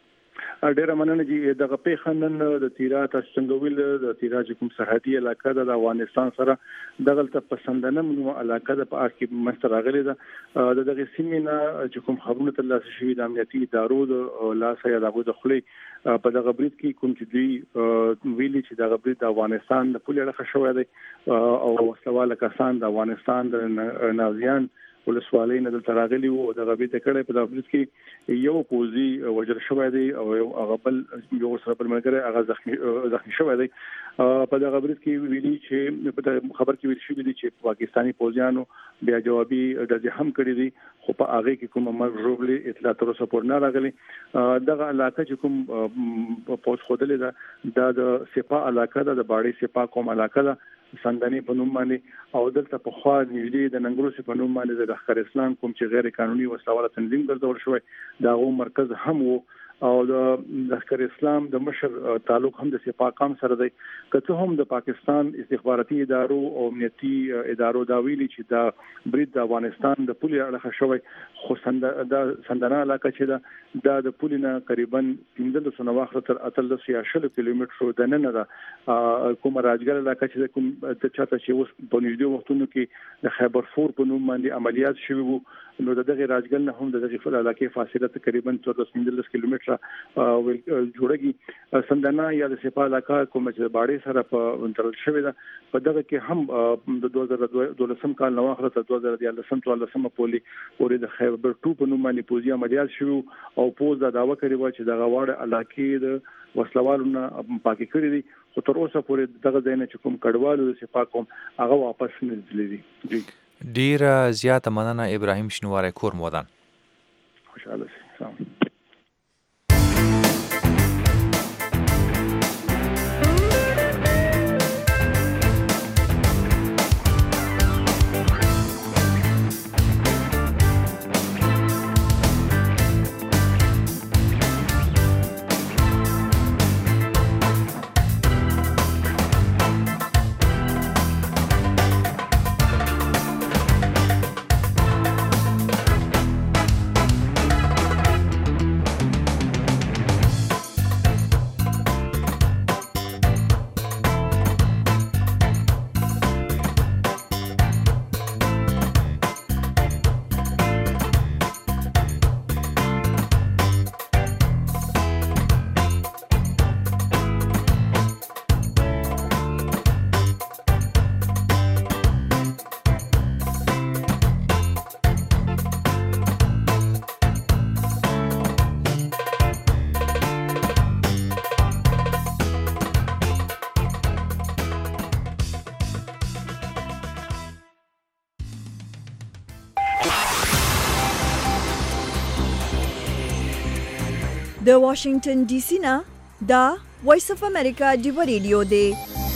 ډیره مننه چې دغه پیښه نن د تیرا تاسو څنګه ویل د تیرا چې کوم سرحدي علاقه ده د افغانستان سره دغلته پسندنه منو علاقه ده په اړه کې مستر راغلی ده. د دغه سیمې نه چې کوم خبرونه ترلاسه شوي د امنیتي ادارو د لاس یا دغه د خلی په دغه برید کې کوم چې دوی ویلي چې دغه برید د افغانستان د پولې اړه شوی دی او وسلواله کسان د افغانستان د نازیان ولسوالۍ نه دلته راغلي وو. د غبي ته کړه په دغه کې یو پوزي وجر شوی دی او هغه بل یو سره بل ملګری هغه زخمی زخمی شوی دی. په دغه برید کې ویلي چې په خبر کې ویل شوی دی چې پاکستاني پوزیانو بیا جوابي د هم کړی دی، خو په هغه کې کوم مرګ روغلي اطلاع تر اوسه پورې نه راغلي. دغه علاقه چې کوم پوز خودلې ده د سپا علاقه ده، د باړې سپا کوم علاقه ده سندنی په نوم باندې او دلته په خوا نږدې د ننګروس په نوم باندې د لښکر اسلام کوم چې غیر قانوني وسلواله تنظیم ګرځول شوی دا غو مرکز هم وو او د لښکر اسلام د مشر تعلق هم د سپاقام سره دی. که هم د پاکستان استخباراتي ادارو او امنیتي ادارو دا ویلي چې دا برید د افغانستان د پولې اړه شوی، خو د سندنا علاقه چې دا د پولې نه تقریبا پنځه سوه واخره تر اتلس یا شل کیلومترو د نه نه ده. کوم راجګر علاقه چې کوم د چاته چې اوس په نږدې وختونو کې د خیبر فور په نوم باندې عملیات شوي وو، نو د دغه راجګر نه هم د دغه فل علاقې فاصله تقریبا څوارلس پنځلس کیلومتره جوړږي. سندنا یا د سپا علاقه کوم چې باړې سره په ترل شوی ده، په دغه کې هم د دوه زره دولسم کال نو اخره تر دوه زره دیارلسم څوارلسم پورې پورې د خیبر ټو په نوم باندې پوزي عملیات شوي او پوز دا داوا کړی و چې دغه واړه علاقې د وسلوالو نه پاکي کړی دي، خو تر اوسه پورې دغه ځای نه چې کوم کډوالو د سپا کوم هغه واپس نه دي. جی ډیر زیاته مننه ابراهیم شینواری، کور مودان. خوشاله سلام. د واشنگټن ډي سي نه دا وایس اف امریکا ډیو ریډیو دی.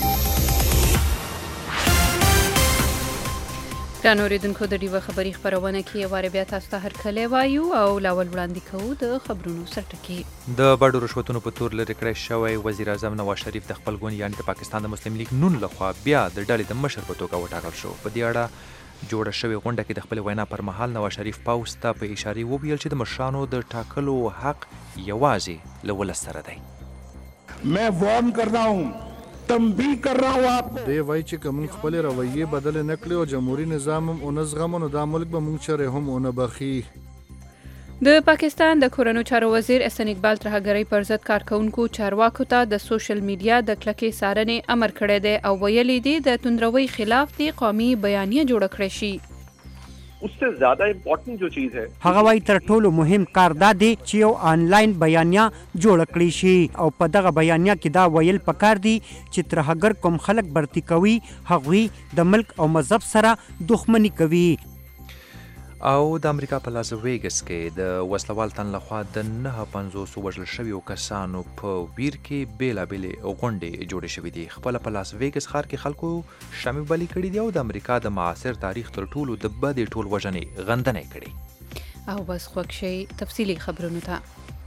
ګرانو اوریدونکو د ډیوه خبري خبرونه کې واره بیا تاسو ته هرکلی وایو او لاول وړاندې کوو د خبرونو سرټکي. د بډو رشوتونو په تور لري کړی شوی وزیر اعظم نواز شریف د خپل ګوند یعنی د پاکستان د مسلم لیگ نون لخوا بیا د ډلې د مشر په توګه وټاکل شو. په دې اړه جوړه شوې غونډه کې د خپل وینا پر مهال نواز شریف پوز ته په اشاره وویل چې د مشرانو د ټاکلو حق یوازې له ولس سره دی. मैं वार्न कर रहा हूँ تنبیه کر رہا ہوں آپ کو. دی وای چې کوم خپل رویه بدل نه کړی او جمهوریت نظام هم اونز غمونو د ملک به مونږ چره هم اون بخي. د پاکستان د کورونو چارو وزیر احسن اقبال ترهګری پر ضد کارکونکو چارواکو ته د سوشل میډیا د کلکې څارنې امر کړی دی او ویلي دی د توندروي خلاف دی قومي بیانیه جوړ کړی شي. उससे ज्यादा इम्पोर्टेंट जो चीज है هغه وای تر ټولو مهم کار دا دی چې یو آنلاین بیانیه جوړ کړی شي او په دغه بیانیه کې دا ویل پکار دی چې ترهګر کوم خلک برتی کوي هغوی د ملک او مذهب سره دښمنی کوي. او د امریکا په لاس ویګس کې د وسلوال تن لخوا د نه پنځوس وژل شویو کسانو په ویر کې بیلابېلې غونډې جوړې شوې دي. خپل په لاس ویګس ښار کې خلکو شامل بلي کړي دي او د امریکا د معاصر تاریخ تر ټولو د بدې ټول وژنې غندنه کړي. او بس خوښ شي تفصیلی خبرونو ته.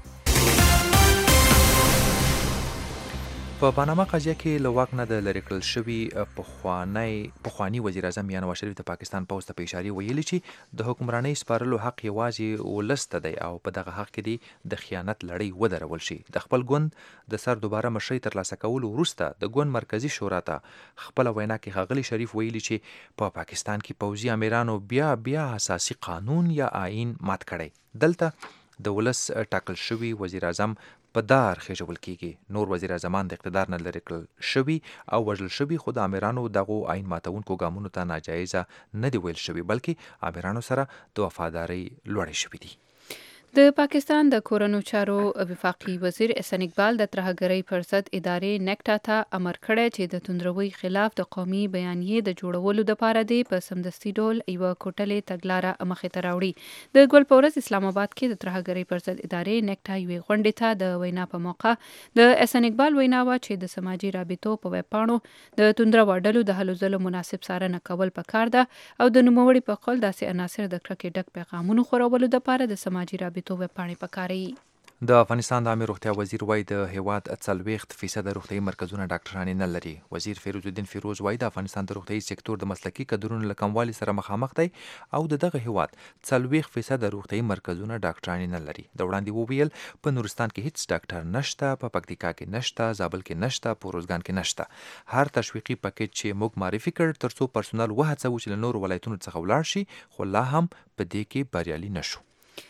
په پاناما قضیه کې له واک نه د لرې کړل شوي پخوانی پخوانی وزیر اعظم یا نواز شریف د پاکستان پوځ ته په اشاره ویلي چې د حکمرانۍ سپارلو حق یوازې ولس ته دی او په دغه حق کې دی د خیانت لړۍ ودرول شي. د خپل ګوند د سر دوباره مشرۍ ترلاسه کولو وروسته د ګوند مرکزی شورا ته خپله وینا کې ښاغلي شریف ویلي چې په پا پاکستان کې پوځي امیرانو بیا بیا اساسي قانون یا آئین مات کړی. دلته د ولس ټاکل شوي وزیر اعظم په دار خېژول کیږي. نور وزیر اعظمان د اقتدار نه لرې کړل شوي او وژل شوي خو د امیرانو دغو آئین ماتونکو ګامونو ته ناجایزه نه دی ویل شوي بلکې امیرانو سره د وفادارۍ لوړې شوي دي. د پاکستان د کورونو چارو وفاقي وزیر احسن اقبال د ترهګرۍ پر ضد ادارې نیکټا ته امر کړی چې د توندروي خلاف د قومي بیانیې د جوړولو لپاره دی په سمدستي ډول یوه کوټلې تګلاره مخې ته راوړي. د ګل په ورځ اسلام آباد کې د ترهګرۍ پر ضد ادارې نیکټا یوې غونډې ته د وینا په موقع د احسن اقبال وینا وه چې د سماجي رابطو په ویبپاڼو د توندرو ډلو د هلو ځلو مناسب څارنه کول پکار ده او د نوموړي په قول داسې عناصر د کرکې ډک پیغامونو خورولو لپاره د سماجي رابطو تو وپاڼې پکاري. د افغانستان د عامه روغتیا وزیر وای د هیواد څلوېښت فیصد روغتیايي مرکزونه ډاکټرانې نه لري. وزیر فیروز الدین فیروز وای د افغانستان د روغتیايي سکتور د مسلکي کدرونو له کموالي سره مخامخ دی او د دغه هیواد څلوېښت فیصد روغتیايي مرکزونه ډاکټرانې نه لري. د وړاندې وویل په نورستان کې هیڅ ډاکټر نشته، په پکتیکا کې نشته، زابل کې نشته، په روزګان کې نشته. هر تشویقي پکیج چې موږ معرفي کړ ترڅو پرسونل وهڅوو چې له نورو ولایتونو څخه ولاړ شي خو لا هم په دې کې بریالي نشو.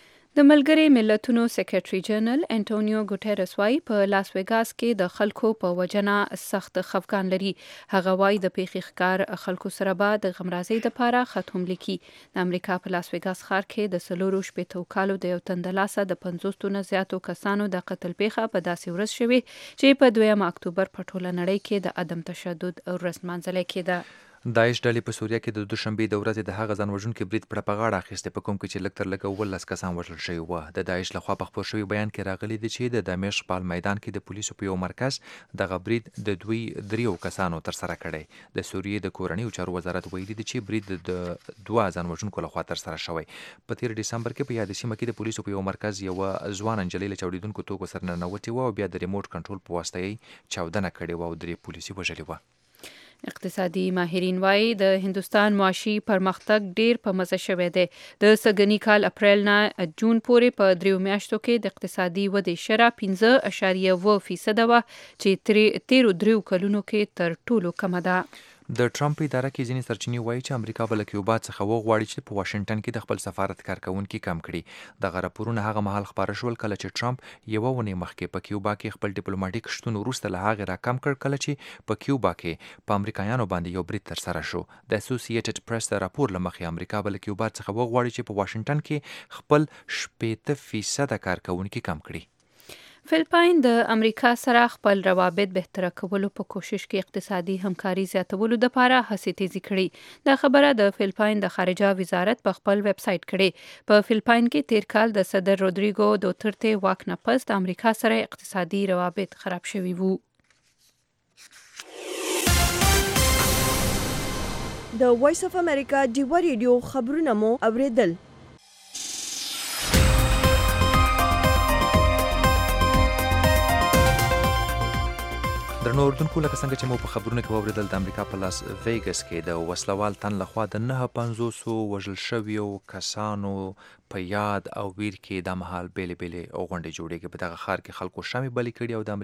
د ملګري ملتونو سیکریټري جنرال انټونیو ګوټیرس وايي په لاس ویګاس کې د خلکو په وجنه سخت خفقان لري. هغه وايي د پیښې ښکار خلکو سره به د غمرازۍ دپاره خط هم لیکي. د امریکا په لاس ویګاس ښار کې د څلورو شپېتو کالو د یو تن د لاسه د پنځوس نه زیاتو کسانو د قتل پیښه په داسې ورځ شوې چې په دویم اکتوبر په ټوله نړۍ کې د عدم تشدد ورځ لمانځل کېده. داعش ډلې په سوریه کې د دوشنبې د ورځې د هغه ځانوژونکي برید پړه په غاړه اخیستې په کوم کې چې لږ تر لږه اوولس کسان وژل شوي وه. د داعش لخوا په خپور شوي بیان کې راغلي دي چې د دمشق په میدان کې د پولیسو په یو مرکز دغه برید د دوی دریو کسانو ترسره کړی. د سوریې د کورنیو چارو وزارت ویلي دي چې برید د دوه ځانوژونکو لخوا ترسره شوی. په تیر ډسمبر کې په یادې سیمه کې د پولیسو په یو مرکز یوه ځوان نجلۍ له چاودېدونکو توکو سره ننوتې وه او بیا د ریموټ کنټرول په واسطه یې چاودنه کړې وه او درې پولیسي وژلي وه. اقتصادي ماهرین وایي د هندوستان معاشي پرمختګ ډیر په مزه شوی دی. د سږني کال اپریل نه جون پورې په دریو میاشتو کې د اقتصادي ودې شرح پنځه اعشاریه اووه فیصده وه چې تیرو دریو کلونو کې تر ټولو کمه ده. د ټرمپ اداره کې ځینې سرچینې وایي چې امریکا به له کیوبا څخه وغواړي چې په واشنګټن کې د خپل سفارت کارکوونکي کم کړي. دغه راپورونه هغه مهال خپاره شول کله چې ټرمپ یوه اونۍ مخکې په کیوبا کې خپل ډیپلوماټیک شتون وروسته له هغې راکم کړ کله چې په کیوبا کې په امریکایانو باندې یو برید ترسره شو. د اسوسییټډ پریس د راپور له مخې امریکا به له کیوبا څخه وغواړي چې په واشنګټن کې خپل شپېته فیصده کارکوونکي کم کړي. فلپاین د امریکا سره خپل روابط بهتره کولو په کوشش کې اقتصادي همکاري زیاتولو لپاره هڅې تیزی کړې. دا خبره د فلپاین د خارجه وزارت په خپل ویب سایټ کړې. په فلپاین کې تیر کال د صدر رودریګو دوترته واک نه پس د امریکا سره اقتصادي روابط خراب شوي وو. د وایس اف امریکا ډیوا ریډیو خبرونه مو اوریدل. درنو اردوونکو، لکه څنګه چې مو په خبرونه کې واورېدل، د امریکا په لاس ویګس کې د وسلوال تن لخوا د نهه پنځوسو وژل شویو کسانو په یاد او ویر کې د مهال بیلې بیلې غونډې جوړېږي. په دغه ښار کې خلکو شمې بلې کړي او د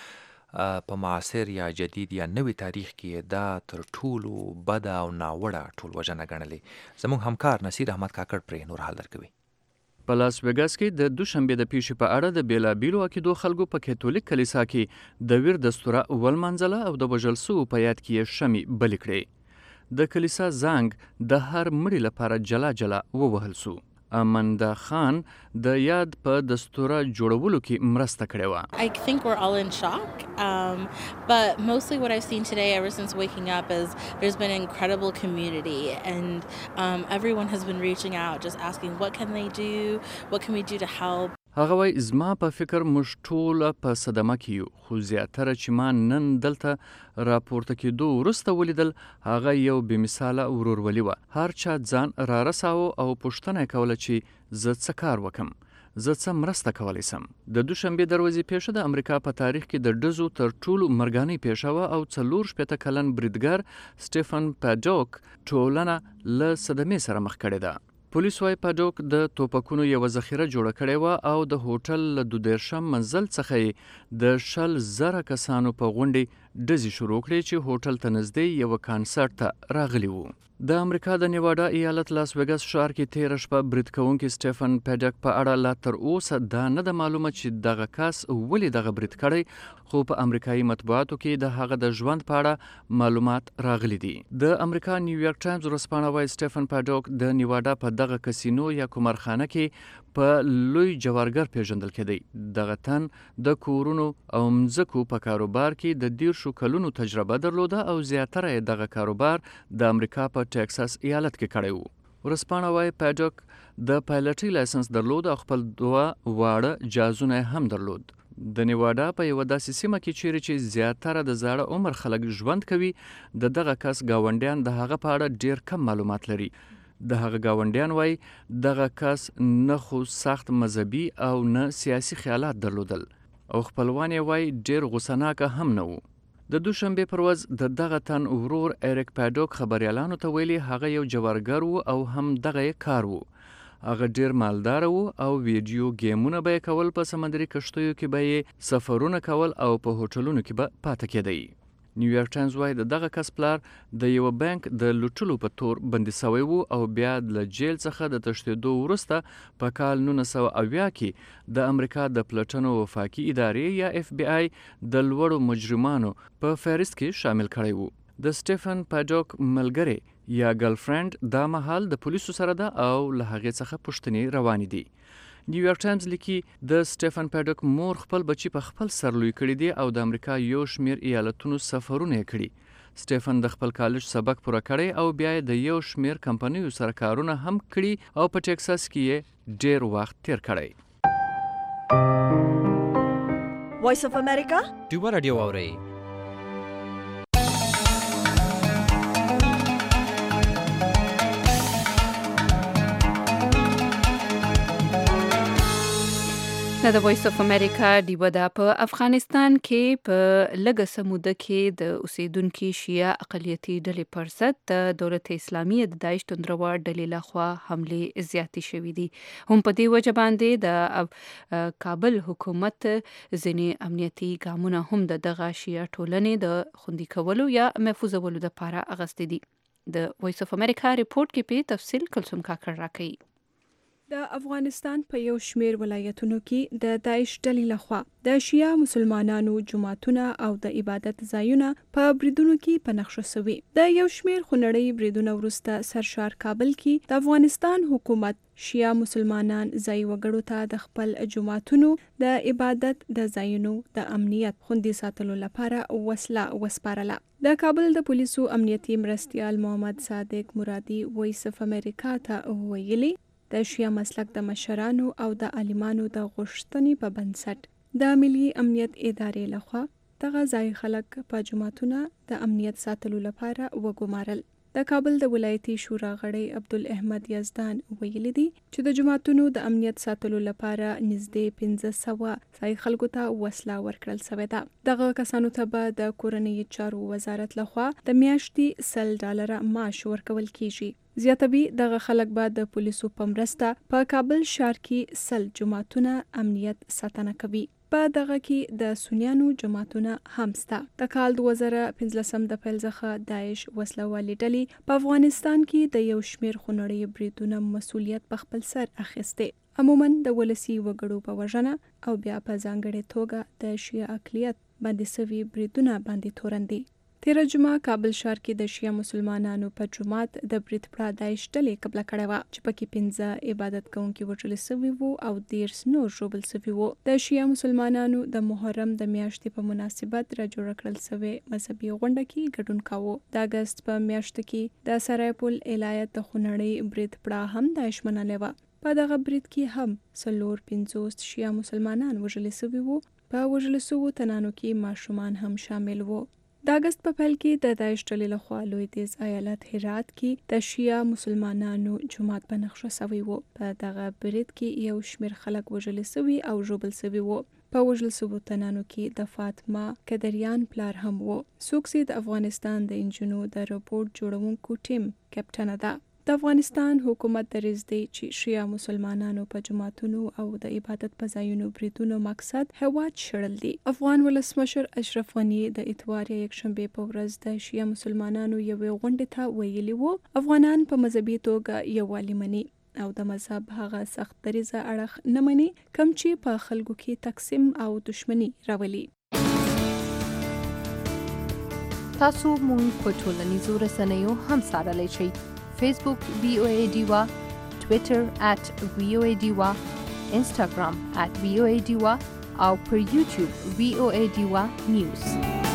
امریکا په معاصر یا جدید یا نوي تاریخ کې دا تر ټولو بده او ناوړه ټول وژنه ګڼلې. زموږ همکار نصیر احمد کاکړ پرې نور حال درکوي. په لاس ویګاس کې د دوشنبه د پیښې په اړه د بیلابیلو عقیدو خلکو په کاتولیک کلیسا کې د ویر دستوره ولمنځله او د وژل سوو په یاد کې یې شمې بلې کړې. د کلیسا زنګ د هر مړي لپاره جلا جلا ووهل سو. اماندا خان د یاد په دستوره جوړولو کې مرسته کړې وه. I think we're all in shock, um, but mostly what I've seen today ever since waking up is there's been an incredible community and um, everyone has been reaching out just asking what can they do, what can we do to help. هغه وای زما په فکر موږ ټول په صدمه کې یو، خو زیاتره چې ما نن دلته راپورته کېدو وروسته ولیدل هغه یو بې مثاله ورورولي وه. هر چا ځان را رساوه او پوښتنه یې کوله چې زه څه کار وکم، زه څه مرسته کولی سم. د دوشنبې دروازې پیښه د امریکا په تاریخ کې د ډزو تر ټولو مرګانۍ پیښه وه او څلور شپېته کلن بریدګر سټیفن پاډوک ټولنه له صدمې سره مخ کړې ده. پولیس وايي پاډوک د توپکونو یوه ذخیره جوړه کړې وه او د هوټل له دو دېرشم منزل څخه یې د شل زره کسانو په غونډې ډزې شروع کړې چې هوټل ته نږدې یوه کانسرت ته راغلي وو. د امریکا د نیواډا ایالت لاس ویګاس ښار کې تېره شپه برید کوونکي سټیفن پاډوک په اړه لا تر اوسه دا نه ده معلومه چې دغه کس ولې دغه برید کړی، خو په امریکایي مطبوعاتو کې د هغه د ژوند په اړه معلومات راغلي دي. د امریکا نیویارک ټایمز ورځپاڼه وایي سټیفن پاډوک د نیواډا په دغه کسینو یا قمارخانه کې په لوی جوارګر پیژندل کېدی. دغه تن د کورونو او مځکو په کاروبار کې د دیرشو کلونو تجربه درلوده او زیاتره یې دغه کاروبار د امریکا په ټیکساس ایالت کې کړی وو. ورځپاڼه وایي پاډوک د پایلټۍ لایسنس درلود او خپل دوه واړه جهازونه هم درلود. د نیواډا په یوه داسې سیمه کې چیرې چې زیاتره د زاړه عمر خلک ژوند کوي، د دغه کس ګاونډیان د هغه په اړه ډیر کم معلومات لري. د هغه ګاونډیان وایي دغه کس نه خو سخت مذهبي او نه سیاسي خیالات درلودل او خپلوان یې وایي ډیر غوسناکه هم نه وو. د دوشنبې پر ورځ د دغه تن ورور ایریک پاډوک خبریالانو ته ویلي هغه یو جوارګر وو او هم دغه یې کار وو. هغه ډیر مالدار وو او ویډیو گیمونه به یې کول، په سمندري کښتیو کې به یې سفرونه کول او په هوټلونو کې به پاته کېدی. نیویارک ټایمز وایي د دغه کس پلار د یوه بانک د لوټلو په تور بندي سوی وو او بیا له جیل څخه د تښتېدو وروسته په کال نولس سوه اویا کې د امریکا د پلټنو وفاقي ادارې یا اف بی آی د لوړو مجرمانو په فهرست کې شامل کړی وو. د سټیفن پاډوک ملګری یا ګرلفرند دا مهال د پولیسو سره ده او له هغې څخه پوښتنې روانې دي. نیویارک ټایمز لیکي د سټیفن پاډوک مور خپل بچی په خپل سر لوی کړی دی او د امریکا یو شمیر ایالتونو سفرونه یې کړي. سټیفن د خپل کالج سبق پوره کړی او بیا د یو شمیر کمپنیو سره کارونه هم کړي او په ټیکساس کې یې ډیر وخت تیر کړی. وایس اف امریکا ډیوا رادیو اورئ. د وایس اف امریکا ډیوا ده. په افغانستان کې په لږه سموده کې د اوسیدونکو شیعه اقلیتي ډلې پر ضد د دولت اسلامي د داعش توندروا ډلې لخوا حملې زیاتې شوې دي. هم په دې وجه باندې د کابل حکومت ځینې امنیتي ګامونه هم د دغه شیعه ټولنې د خوندي کولو یا محفوظولو لپاره اخیستي دي. د وایس اف امریکا ریپورت کې په تفصیل کلثوم کاکړ راکوي. د افغانستان په یو شمیر ولایتونو کې د داعش ډلې لخوا د شیعه مسلمانانو جماعتونه او د عبادت ځایونه په بریدونو کې په نښه شوي. د یو شمیر خونړۍ بریدونو وروسته سرشار کابل کې د افغانستان حکومت شیعه مسلمانان ځای وګړو ته د خپل جماعتونو د عبادت د ځایونو د امنیت خوندي ساتلو لپاره وسله وسپارله. د کابل د پولیسو امنیتي مرستیال محمد صادق مرادي وایس اف امریکا ته ویلي د شیعه مسلک د مشرانو او د عالمانو د غوښتنې په بنسټ د ملي امنیت ادارې لخوا دغه ځای خلک په جماعتونه د امنیت ساتلو لپاره وګمارل. د کابل د ولایتي شورا غړی عبدالاحمد یزدان ویلي دي چې د جماعتونو د امنیت ساتلو لپاره نږدې پنځه سوه ځای خلکو ته وسله ورکړل شوې ده. دغه کسانو ته به د کورنۍ چارو وزارت لخوا د میاشتې سل ډالره معاش ورکول کیږي. زیاتوي دغه خلک به د پولیسو په مرسته په کابل ښار کې سل جماعتونه امنیت ساتنه کوي. په دغه کې د سنیانو جماعتونه هم شته. د کال دوه زره پنځلسم د پیل څخه داعش وسله والې ډلې په افغانستان کې د یو شمیر خونړۍ بریدونو مسؤلیت په خپل سر اخیستی. عموما د ولسی وګړو په وژنه او بیا په ځانګړې توګه د شیعه اقلیت باندې سوي بریدونه باندې تورندي. تیر جمعه کابل ښار کې د شیعه مسلمانانو په جماعت د برید پړه داعش ډلې قبله کړې وه چې پکې پنځه عبادت کوونکي وژل سوي وو او دېرش نور ژوبل سوي وو. د شیعه مسلمانانو د محرم د میاشتې په مناسبت راجوړه کړل سوې مذهبي غونډه کې ګډون کاوه. د اګست په میاشت کې د سرایپول ولایت د خونړۍ برید پړه هم داعش منلې وه. په دغه برید کې هم څلور پنځوس شیعه مسلمانان وژل سوي وو. په وژل سوو تنانو کې ماشومان هم شامل وو. د اګست په پیل کې د داعش ډلې لخوا لویدیځ ایالت هرات کې د شیعه مسلمانانو جماعت په نښه شوی و. په دغه برید کې یو شمیر خلک وژل سوي او ژوبل سوي وو. په وژل سوو تنانو کې د فاطمه قدریان پلار هم وو. څوک چې د افغانستان د انجنونو د رپورټ جوړونکو ټیم کپټنه ده. د افغانستان حکومت دریځ دی چې شیعه مسلمانانو په جماعتونو او د عبادت په ځایونو بریدونو مقصد هیواد شړل دي. افغان ولسمشر اشرف غني د اتوار یکشنبه په ورځ د شیعه مسلمانانو یوې غونډې ته ویلي وو افغانان په مذهبي توګه یووالي مني او د مذهب هغه سخت دریځه اړخ نه مني کوم چې په خلکو کې تقسیم او دشمنی راولي. تاسو مونږ په ټولنیزو رسنیو هم څارلی شئ. فیسبوک وی او ای ډیوا، ټویټر ات وی او ای ډیوا، انسټاګرام ات وی او ای ډیوا او پر یوټیوب وی او ای ډیوا نیوز.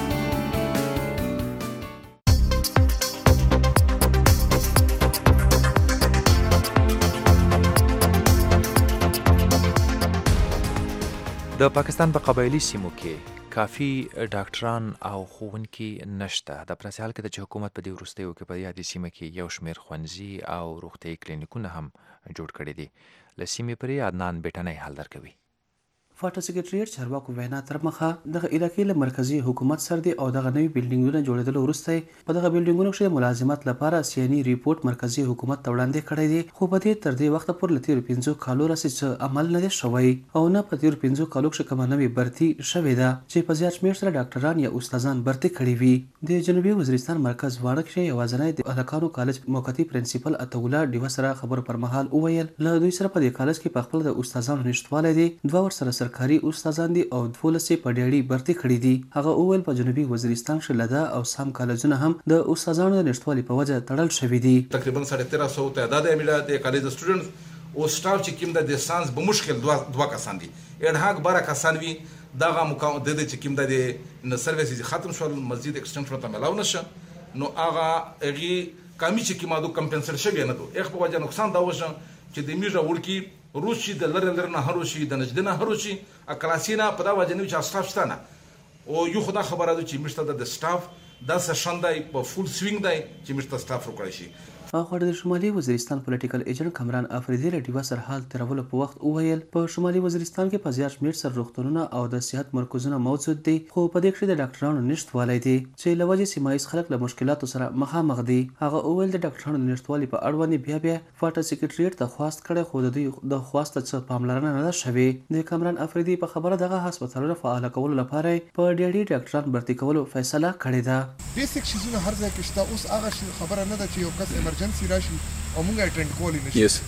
د پاکستان په قبایلی سیمو کې کافی ډاکټران او ښوونکي نشته. د پراسې حال کې د حکومت په دې وروستیو کې په یادې سیمه کې یو شمیر ښوونځي او روغتیايي کلینیکونه هم جوړ کړي دي. له سیمې پرې عدنان بیټنۍ حال درکوي. فاټا سکریټریټ چارواکو وینا تر مخه دغه علاقې له مرکزی حکومت سره دی او دغه نوي بلډینګونه جوړېدل وروسته په دغه بلډینګونو کې ملازمت لپاره سیاني ریپورت مرکزی حکومت ته وړاندې کړی دی. خو په دې تر دې وخت پورې لتیر پنځو کالو راځي عمل نه دی شوی او نه په تیر پنځو کالو کې کومه نوې برتي شوې ده چې په زیات شمېر سره ډاکټران یا استادان برتي کړي وي. د جنوبي وزیرستان مرکز واړه کې یوازینی د الکانو کالج موقتی پرنسپل اتولا ډیوا سره خبر پر مهال وویل له دوی سره په دې کالج کې په خپل د استادانو نشټوالی دی. دوه ور سره سرکاري استادان دي او دولسې په ډېری برتي کړي دي. هغه وویل په جنوبي وزیرستان کې لدا او سام کالجونه هم د استادانو د نشټوالي په وجه تړل شوي دي. تقریبا ساڑھے تیرہ سو تعداد ہے میرا د کالج سټوډنټس او سټاف چې کوم د سانس به مشکل دوا دوا کسان دي اډهاک بارا کسان وي دغه مقام د دې چې کوم د سرویسز ختم شول مزید ایکسټنشن ته ملاو نشه نو هغه هغه کمی چې کومه دو کمپنسیټ شوی نه دو اخ په وجه نقصان دا وشه چې د میژه ورکی روشي د لره لره نه هروشي د نجدنه هروشي اکلاسینا په دا وجه نه چې سټاف شته نه او یو خدا خبره ده چې مشته د سټاف د سشندای په فول سوینګ دی چې مشته سټاف وکړي شي. اخر د شمالي وزیرستان پولیټیکل ایجنټ کمران افریدي رډیوا سره حال ترولو په وخت وویل په شمالي وزیرستان کې په زیات شمېر سره روغتونونه او د صحت مرکزونه موجود دي خو په دې کې د ډاکټرانو نشټوالی دی چې له وجې سیمه ییز خلک له مشکلاتو سره مخامخ دي. هغه وویل د ډاکټرانو د نشټوالي په اړوند بیا بیا فاټا سکریټریټ ته خواست کړی خو د دوی د خواست څخه پاملرنه نه ده شوې. د کمران افریدي په خبره دغه هسپتالونه فعال کولو لپاره په ډېری ډاکټران برتي کولو فیصله کړې ده. بیسیک شیزونه هر ځای کې شته. اوس هغه خبره نه ده چې یو کس ایمرجنسي راشي او موږ اټینډ کولی نشو.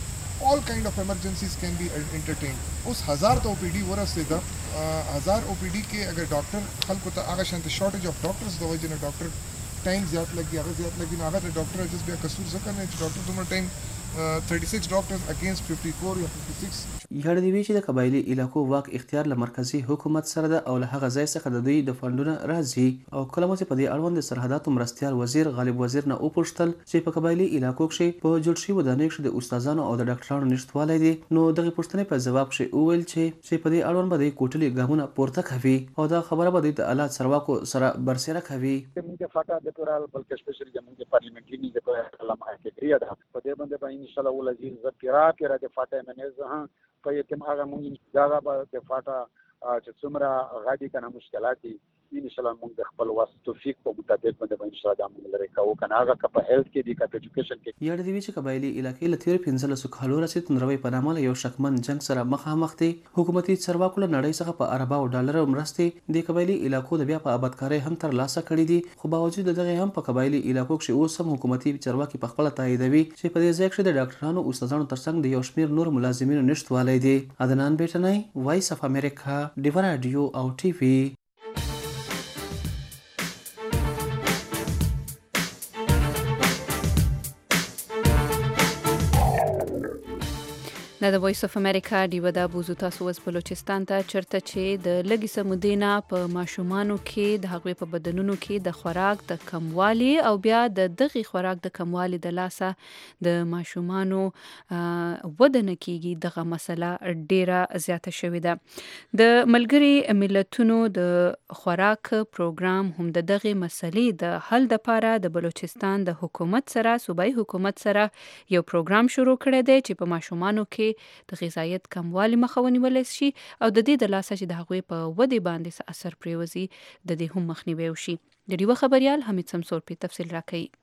all kind of emergencies can be entertained. उस हजार तो ओपीडी ورسېده हजार OPD کې अगर doctor خلکو ته هغه شانت شارټیج اف ډاکټرز د وجه نه ډاکټر ټایم زیات لګي هغه زیات لګي نه هغه ډاکټر جس بیا قصور ځکه نه چې ډاکټر دومره ټایم thirty-six doctors against fifty-four یا fifty-six. یاد دی چې د قبایلی علاقو واک اختیار له مرکزی حکومت سره ده او له هغه ځای څخه د دوی د فندونو راځي او کله مو چې په دې اړوند د سرحداتو مرستیال وزیر غالب وزیر نه وپوښتل چې په قبایلی علاقو کې په جوړ شوي ودانۍ کې د استادانو او د ډاکټرانو نشټوالی دی نو دغه پوښتنې په ځواب کې وویل چې چې په دې اړوند به د کوټلي ګامونه پورته کوي او دا خبره به د اعلی چارواکو سره برسېره کوي. موږ فاټا د ټورال بلکې سپیشلی زموږ پارلیمنټري نه د کلام حقیقي ده په دې باندې به ان شاء الله ولزیر زکرا کې را د فاټا منځ ها په یتیم هغه موږ دا به د فاټا چې څومره غادي کنه مشکلات دي ان شاء الله موږ د خپل واس توفیق په مطابق باندې ان شاء الله د موږ لري کاو کنه هغه په هیلث کې دي په ایجوکیشن کې. یاد دی چې قبایلی علاقې له تیر پنځلسو کالو راځي تندروي په نامه یو شکمن جنگ سره مخامخ دي. حکومتي چارواکو له نړۍ څخه په ارباو ډالر مرستې د قبایلی علاقو د بیا په آبادکارۍ هم تر لاسه کړي دي خو باوجود دغه هم په قبایلی علاقو کې اوس هم حکومتي چارواکي په خپل تاییدوي چې په دې ځای کې د ډاکټرانو او استادانو ترڅنګ د یو شمېر نور ملازمینو نشټوالی دي. عدنان بیٹنای وایس اف امریکا ډیوا رادیو او ټي وي. دا د وایس اف امریکا ډیوه دا بوزو تاسو وس بلوچستان ته چرته چې د لګي سمودینا په ماشومانو کې د هغوی په بدنونو کې د خوراک د کموالي او بیا د دغه خوراک د کموالي د لاسه د ماشومانو ودانه کېږي دغه مسله ډیره زیاته شوې ده. د ملګري ملتونو د خوراک پروګرام هم د دغه مسلې د حل لپاره د بلوچستان د حکومت سره صوبایي حکومت سره یو پروګرام شروع کړی دی چې په ماشومانو کې د غذایت کموالی مخه ونیول شي او د دې د لاسه چې د هغوی په ودې باندې اثر پریوزي د دې هم مخنیوي وشي. د ډیوه خبريال حمید سمسور په تفصیل راکړي.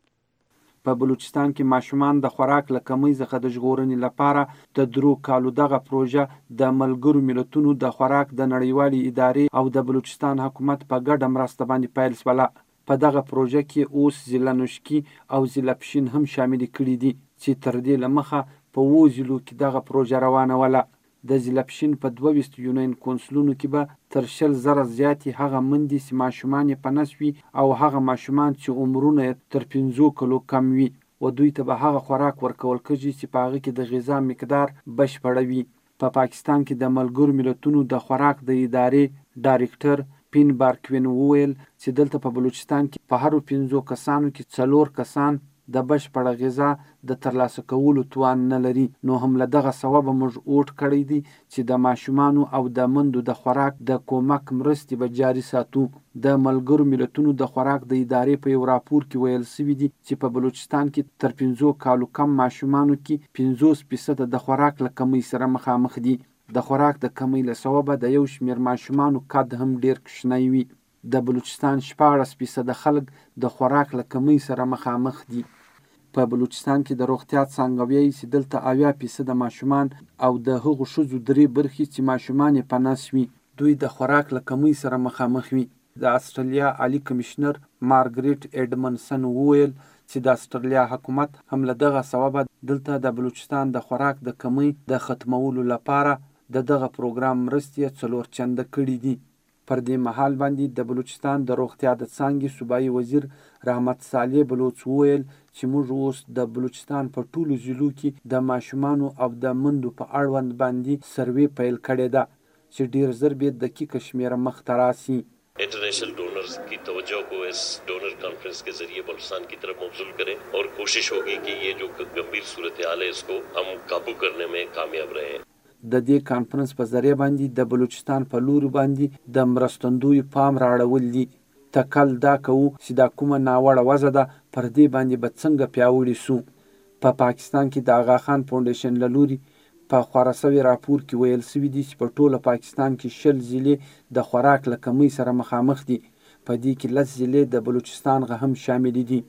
په بلوچستان کې ماشومان د خوراک له کمۍ څخه د ژغورنې لپاره د درو کالو دغه پروژه د ملګرو ملتونو د خوراک د نړیوالې ادارې او د بلوچستان حکومت په ګډه مرسته باندې پیل شوله. په دغه پروژه کې اوس ضلع نوشکي او ضلع پښین هم شامل کړي دي چې تر دې له مخه په اوو ضلعو کې دغه پروژه روانه وله. د ضلع پښین په دوه ویشت یونین کونسلونو کې به تر شل زره زیاتې هغه مندې چې ماشومان یې په نس وي او هغه ماشومان چې عمرونه یې تر پنځو کلو کم وي و دوی ته به هغه خوراک ورکول کېږي چې په هغه کې د غذا مقدار بشپړه وي. په پاکستان کې د ملګرو ملتونو د خوراک د ادارې ډایرکټر پین بارکوین وویل چې دلته په بلوچستان کې په هرو پنځو کسانو کې څلور کسان د بشپړه غذا د ترلاسه کولو توان نه لري. نو هم له دغه سببه موږ اوټ کړی دی چې د ماشومانو او د مندو د خوراک د کومک مرستې به جاري ساتو. د ملګرو ملتونو د خوراک د ادارې په یو راپور کې ویل شوي دي چې په بلوچستان کې تر پنځو کالو کم ماشومانو کې پنځوس فیصده د خوراک له کمۍ سره مخامخ دي. د خوراک د کمۍ له سببه د یو شمېر ماشومانو قد هم ډیر کوچنی وي. د بلوچستان شپاړس فیصده خلک د خوراک له کمۍ سره مخامخ دي. په بلوچستان کې د روغتیا څانګه وایي چې دلته اویا فیصده ماشومان او د هغو ښځو درې برخې چې ماشومان یې په نس وي دوی د خوراک له کمۍ سره مخامخ وي. د استرالیا عالی کمشنر مارګریټ ایډمنسن وویل چې د استرالیا حکومت هم له دغه سببه دلته د بلوچستان د خوراک د کمۍ د ختمولو لپاره د دغه پروګرام مرستې څلور چنده کړي دي. پر دې مهال باندې د بلوچستان د روغتیا د څانګې صوبایي وزیر رحمت صالح بلوچ وویل چې موږ اوس د بلوچستان په ټولو ضلعو کې د ماشومانو او د مندو په اړوند باندې سروې پیل کړې ده چې ډیر زر به دقیقه شمیره مخته راسي. International donors की तवज्जो को इस donor conference के जरिए बलूचिस्तान की तरफ मबजूल करें और कोशिश होगी कि ये जो गंभीर सूरत हाल है इसको हम काबू करने में कामयाब रहे. د دې کانفرنس په ذریعه باندې د بلوچستان په لور باندې د مرستندوی پام راړول دي. تکل دا کوو چې دا کومه ناوړه وضع ده پر دې باندې به څنګه پیاوړي سو. په پاکستان کې د آغا خان فاونډیشن له لوري په خپاره شوي راپور کې ویل شوي دي چې په ټوله پاکستان کې شل ضلعې د خوراک له کمۍ سره مخامخ دي. په دې کې لس ضلعې د بلوچستان غ هم شامل دي.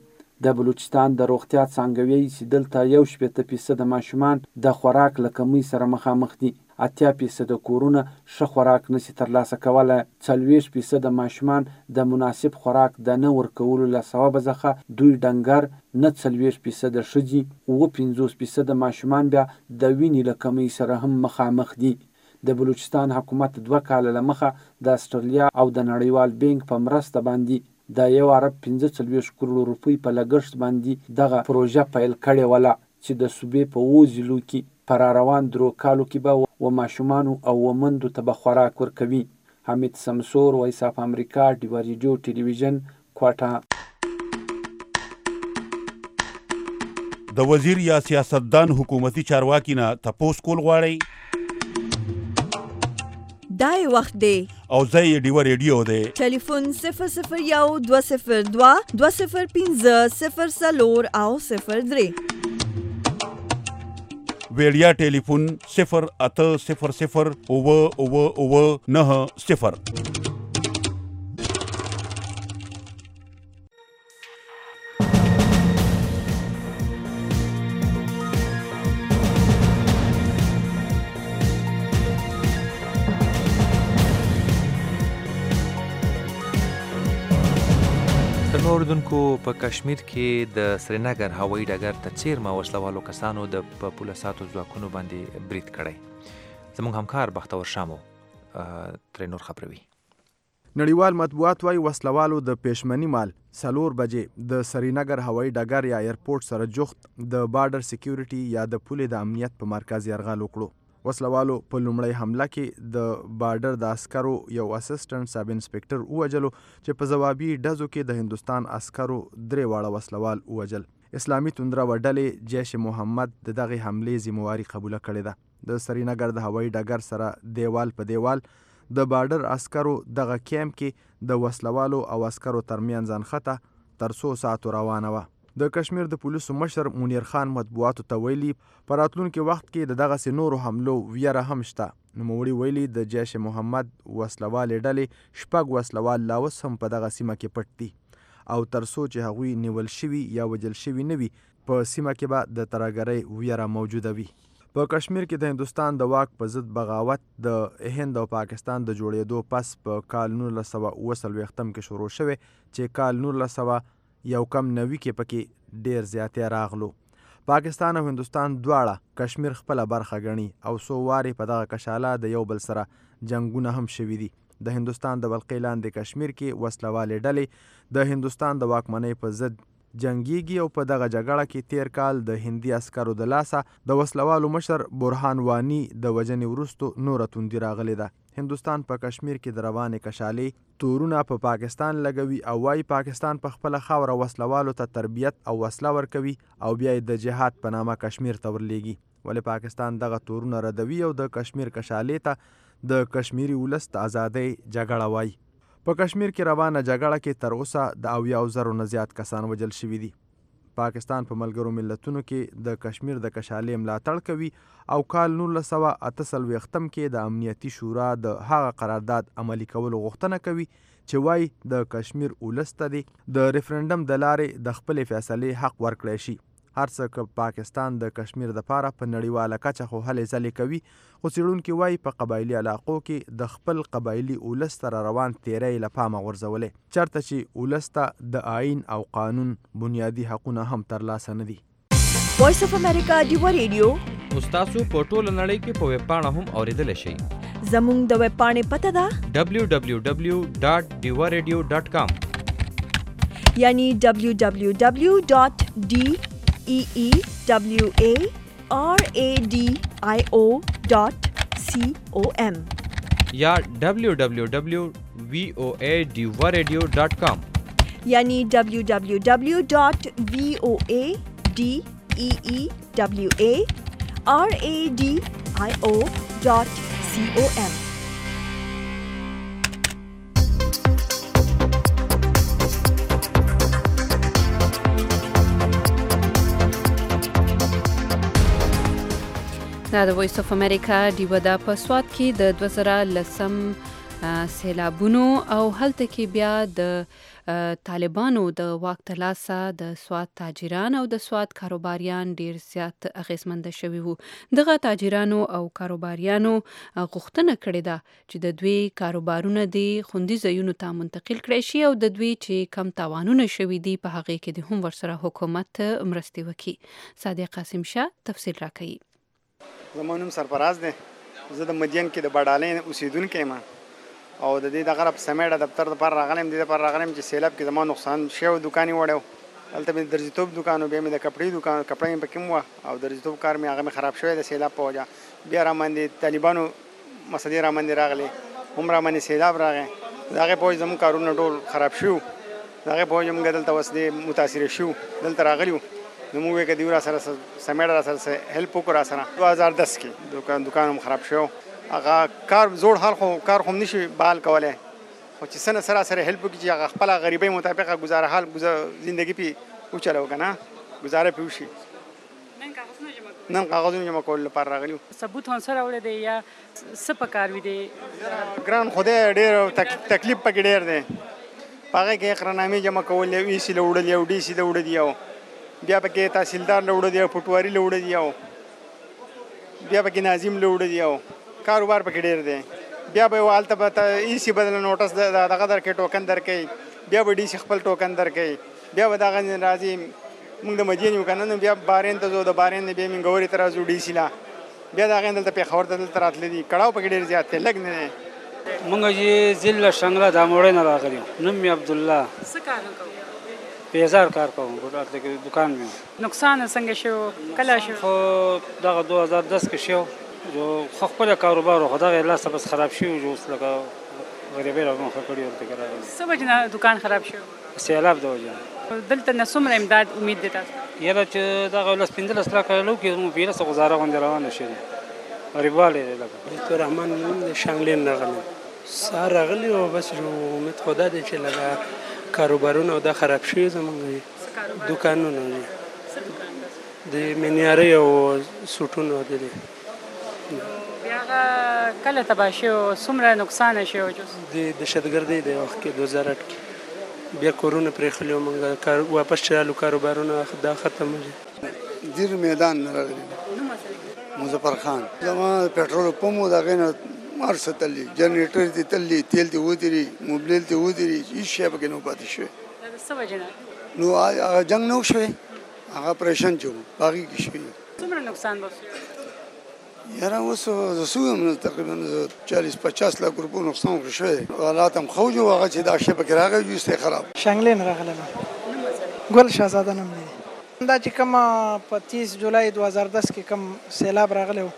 د بلوچستان د روغتیا څانګه وایي چې دلته یو شپېته فیصده ماشومان د خوراک له کمۍ سره مخامخ دي. اتیا فیصده کورونه ښه خوراک نشي ترلاسه کولی. څلوېښت فیصده ماشومان د مناسب خوراک د نه ورکولو له سببه څخه دوی ډنګر، نه څلوېښت فیصده ښځې، اووه پنځوس فیصده ماشومان بیا د وینې له کمۍ سره هم مخامخ دي. د بلوچستان حکومت دوه کاله له مخه د استرالیا او د نړیوال بینک په مرسته باندې د یو ارب پنځه څلوېښت کروړو روپۍ په لګښت باندې دغه پروژه پیل کړې وله چې د صوبې په اووه ضلعو کې په راروان درو کالو کې به و ماشومانو او ومندو ته به خوراک ورکوي. حمید سمسور، وایس اف امریکا، ډیوا ریډیو ټلویزیون، کوټه. د وزیر یا سیاستدان حکومتي چارواکي نه تپوس کول غواړئ؟ دای وخت دی او زه یې ډیوا ریډیو دی. ټلیفون صفر صفر یو دوه صفر دوه دوه صفر پنځه صفر څلور او صفر درې. ویډیا ټلیفون صفر اته صفر صفر اووه اووه اووه نهه صفر. اوردونکو په کشمیر کې د سرینګر هوایي ډګر ته څیرمه وسلوالو کسانو د په پولیساتو ځواکونو باندې برید کړی. زموږ همکار بختور شامو ترې نور خبروي. نړیوال مطبوعات وايي وسلوالو د پېشمني مال څلور بجې د سرینګر هوایي ډګر یا ایرپورټ سره جوخت د بارډر سکیورټي یا د پولې د امنیت په مرکز یرغل وکړو. وسلوالو په لومړی حمله کې د بارډر د عسکرو یو اسسټنټ سب انسپکټر ووجلو چې په ځوابي ډزو کې د هندوستان عسکرو درې واړه وسلوال ووجل. اسلامي توندره ډلې جیش محمد د دغې حملې ذمهواري قبوله کړې ده. د سرینګر د هوایي ډګر سره دیوال په دیوال د بارډر عسکرو دغه کیمپ کې د وسلوالو او عسکرو ترمنځ انخته تر څو ساعتو روانه وه. د کشمیر د پولیسو مشر منیر خان مطبوعاتو ته ویلي په راتلونکي وخت کې د دغسې نورو حملو ویره هم شته. نوموړي ویلي د جیش محمد وسلوالې ډلې شپږ وسلوال لا اوس هم په دغه سیمه کې پټ دي او تر څو چې هغوی نیول شوي یا وجل شوي نه وي په سیمه کې به د ترهګرۍ ویره موجوده وي. په کشمیر کې د هندوستان د واک په ضد بغاوت د هند او پاکستان د جوړېدو پس په کال نولس سوه اوه څلوېښتم کې شروع شوی چې کال نولس سوه یو کم نوي کې پکې ډیر زیاتې راغلو. پاکستان او هندوستان دواړه کشمیر خپله برخه ګڼي او څو وارې په دغه کشاله د یو بل سره جنګونه هم شوي دي. د هندوستان د ولقې لاندې کشمیر کې وسلوالې ډلې د هندوستان د واکمنۍ په ضد جنګیږي او په دغه جګړه کې تیر کال د هندي عسکرو د لاسه د وسلوالو مشر برهان وانی د وژنې وروسته نوره توندي راغلې ده. هندوستان په کشمیر کې د روانې کشالې تورونه په پا پاکستان لګوي او وايي پاکستان په خپله خاوره وسلوالو ته تربیت او وسله ورکوي او بیا یې د جهاد په نامه کشمیر ته ورلیږي. ولې پاکستان دغه تورونه ردوي او د کشمیر کشالې ته د کشمیري ولس د ازادۍ جګړه وایي. په کشمیر کې روانه جګړه کې تر اوسه د اویاو زرو نه زیات کسان وژل شوي دي. پاکستان په ملګرو ملتونو کې د کشمیر د کشالې ملاتړ کوي او کال نولس سوه اته څلوېښتم کې د امنیتي شورا د هغه قرارداد عملي کولو غوښتنه کوي چې وایي د کشمیر ولس ته د ریفرنډم د لارې د خپلې فیصلې حق ورکړی شي. هر څه که پاکستان د کشمیر دپاره په نړیواله کچه خو هلې ځلې کوي، خو څېړونکي وایي په قبایلي علاقو کې د خپل قبایلي ولس سره روان تیری له پامه غورځولی، چېرته چې ولس ته د آئین او قانون بنیادي حقونه هم ترلاسه نه دي. وایس اف امریکا ډیوا ریډیو ستاسو په ټوله نړۍ کې په ویبپاڼه هم اورېدلی شئ. زموږ د ویبپاڼې پته ده ډبلیو ډبلیو ډبلیو ډاټ ډیوا ریډیو ډاټ کام یعنی ډبلیو ډبلیو ډبلیو ډاټ ډي ای ای ډبلیو ای آر ای ډي آی او ډاټ سی او ایم یا ډبلیو ډبلیو ډبلیو وی او ای ډیوا ریډیو ډاټ کام یعنی ډبلیو ډبلیو ډبلیو ډاټ وی او ای ډي ای ای ډبلیو ای آر ای ډي آی او ډاټ سی او ایم. دا د وایس اف امریکا ډیوا ده. په سوات کې د دوه زره لسم سیلابونو او هلته کې بیا د طالبانو د واک ترلاسه د سواد تاجران او د سواد کاروباریان ډیر زیات اغیزمنده شوي وو. دغه تاجرانو او کاروباریانو غوښتنه کړې ده چې د دوی کاروبارونه د خوندي ځایونو ته منتقل کړي شي او د دوی چې کم تاوانونه شوي دي په هغې کې د هم ورسره حکومت مرستې وکړي. صادق قاسم شاه تفصیل راکوي. زما نوم سرفراز دی. زه د مدین کې د بډالۍ اوسیدونکی یم او د دې دغه په سمیډه دفتر لپاره راغلم. د دې لپاره راغلم چې سیلاب کې زما نقصان شوی دوکان یې وړی، هلته مې درځیتوب دوکان و، بیا مې د کپړې دوکان کپړې مې پکې وه او درځیتوب کار مې هغه مې خراب شوی د سیلاب په وجه. بیا راماندې طالبانو مسلې راماندې راغلې، هم راماندې سیلاب راغی، د هغې په وجه زموږ کارونه ټول خراب شو. د هغې په وجه موږ دلته اوس دې متاثره شو، دلته راغلي وو. نو موږ وایو که دوی را سره سمیډه را سره هیلپ وکړو را سره. دوه هزار دس کې دوکان دوکان هم خراب شو. هغه کار زوړ حال خو کار خو هم نشي بحال کولی، خو چې څه نه سره سره هیلپ وکړي چې هغه خپله غریبۍ مطابقه ګزاره حال زندګي پې وچلو که نه ګزاره پې وشي. نن کاغذونه جمع کولو لپاره راغلي وو. ثبوت هم سره وړی دی یا څه پکار وي دی؟ ګران خدای ډېر تکلیف پکې ډېر دی. په هغې کې اقرارنامې جمع کول، یو ای سی له وړل، یو ډي سی له وړل، یو بیا پکې تحصیلدار له وړل، یو پټواري له وړل، یو بیا پکې ناظم له وړل، یو کاروبار پکې ډېر دی. بیا به یو هلته به ای سی بدله نوټس دغه درکوي، ټوکن درکوي، بیا به ډي سی خپل ټوکن درکوي، بیا به دغه راځي. موږ د مدین یو که نه، نو بیا بارین ته ځو، د بارین نه بیا منګورې ته راځو ډي سی لا، بیا د هغې دلته پېښور ته دلته راتللی دي. کړاو پکې ډېر زیات دی، لږ نه دی. موږ چې ضلع له شنګله داموړی نه راغلي یو. نوم مې عبدالله. څه کار کوو؟ پیزار کار کوم، دکان مې. نقصان څنګه شو؟ کله شو؟ خو دغه دوه هزار دس کې شو، خو خپل کاروبار خو دغه لاسه بس خراب شوی و، اوس لکه غریبۍ راغونډه کړې ورته کې راغلي. څه وجې نه دکان خراب شو؟ سیلاب د وجې نه. دلته نه څومره امداد امید دی تاسو؟ یاره چې دغه لس پنځلس لاکه لو کې زموږ په لسه ګزاره غوندې روانه شوې، غریبوالی دی لکه. دکتور رحمان نوم د شانګلین راغلی، سهار راغلی او بس امید خو دا دی چې لکه کاروبارونه او دا خراب شوي زموږ دوکانونه د منیارۍ او سوټونو د دې. بیا هغه کله تباه شو؟ څومره نقصان شو؟ د دهشتګردۍ د وخت کې دوه زره آټ کې بیا کورونه پرېښلي وو، موږ واپس چې رالو کاروبارونه دا ختم وو. دیر میدان نه راغلی مظفر خان. زما پټرول پمپ و، د هغې نه مار څه تللي، جنریټر دې تللي، تیل دې ودري، موبلیل دې ودري، هېڅ شی پکې نه پاتې شوی. څه وجې نه؟ نو هغه جنګ نه و شوی، هغه اپریشن چې و په هغې کې شوي. څومره نقصان به یاره اوس زه څه ویم، تقریبا چالیس پچاس لاک روپو نقصان خو شوی دی. حالات هم ښه و، هغه چې دا شی پکې راغی ویستی خراب. شانګلین راغلی ګل شهزاده نوم دی. دا چې کومه په تیس جولای دوه هزار دس کې کوم سیلاب راغلی و،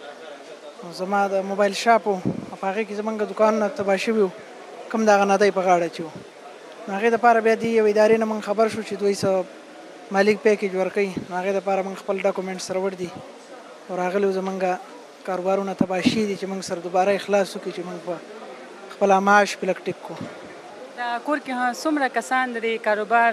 زما د موبایل شاپ و، په هغې کې زموږ دوکانونه تباه شوي وو، کوم د هغه نادۍ په غاړه چې و. نو هغې دپاره بیا دې یو ادارې نه موږ خبر شو چې دوی څه مالک پیکیج ورکوي. نو هغې دپاره موږ خپل ډاکومنټ سره وړ دي او راغلي وو. زموږ کاروبارونه تباه شوي دي چې موږ سره دوباره اخلاص وکړي چې موږ په خپل معاش پلک ټیک کړو. دا کور کې څومره کسان د دې کاروبار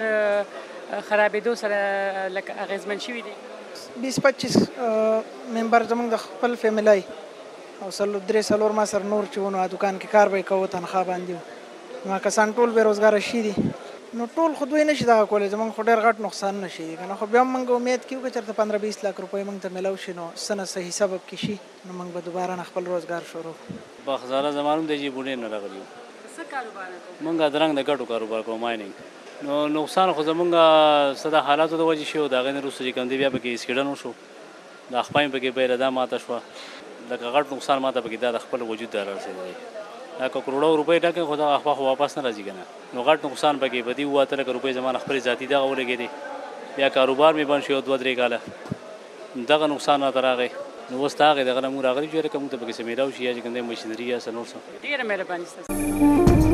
خرابېدو سره لکه اغېزمن شوي دي؟ بیس پچیس ممبر زموږ د خپل فیملی او درې څلور ما سره نور چې ونو دوکان کې کار به یې کوو، تنخوا باندې و. نو کسان ټول بې روزګاره شي دي. نو ټول خو دوی نشي دغه کولی، زموږ خو ډېر غټ نقصان نه شي که نه. خو بیا هم موږ امید کوو که چېرته پندره بیس لاک روپۍ موږ ته میلاو شي، نو څه نه څه حصه به پکې شي، نو موږ به دوباره نه خپل روزګار شروع کړو. باخزاله زما نوم دی، جیبونې نه راغلي یو. څه کاروبار کوو؟ موږ ادرنګ د ګټو کاروبار کوو، مایننګ. نو نقصان خو زموږ څه د حالاتو د وجې شوی و، د هغې نه وروسته چې کوم دی بیا پکې اسکیډن وشو، د اخپا مې پکې بیره دا ماته شوه. لکه غټ نقصان ماته پکې دا د خپل وجود ته رارسېدلی دی. دا که کروړو روپۍ ټاکې خو دغه اخپا خو واپس نه راځي که نه. نو غټ نقصان پکې په دې اووه اتۀ لکه روپۍ زما نه خپلې ذاتي دغه ولګېدې. بیا کاروبار مې بند شو دوه درې کاله، دغه نقصان راته راغی. نو اوس ته هغې دغه نه مونږ راغلي چې یاره که مونږ ته پکې څه میلاو شي یا چې کوم دی مشینري یا څه نور څه. ډېره مهرباني ستاسو.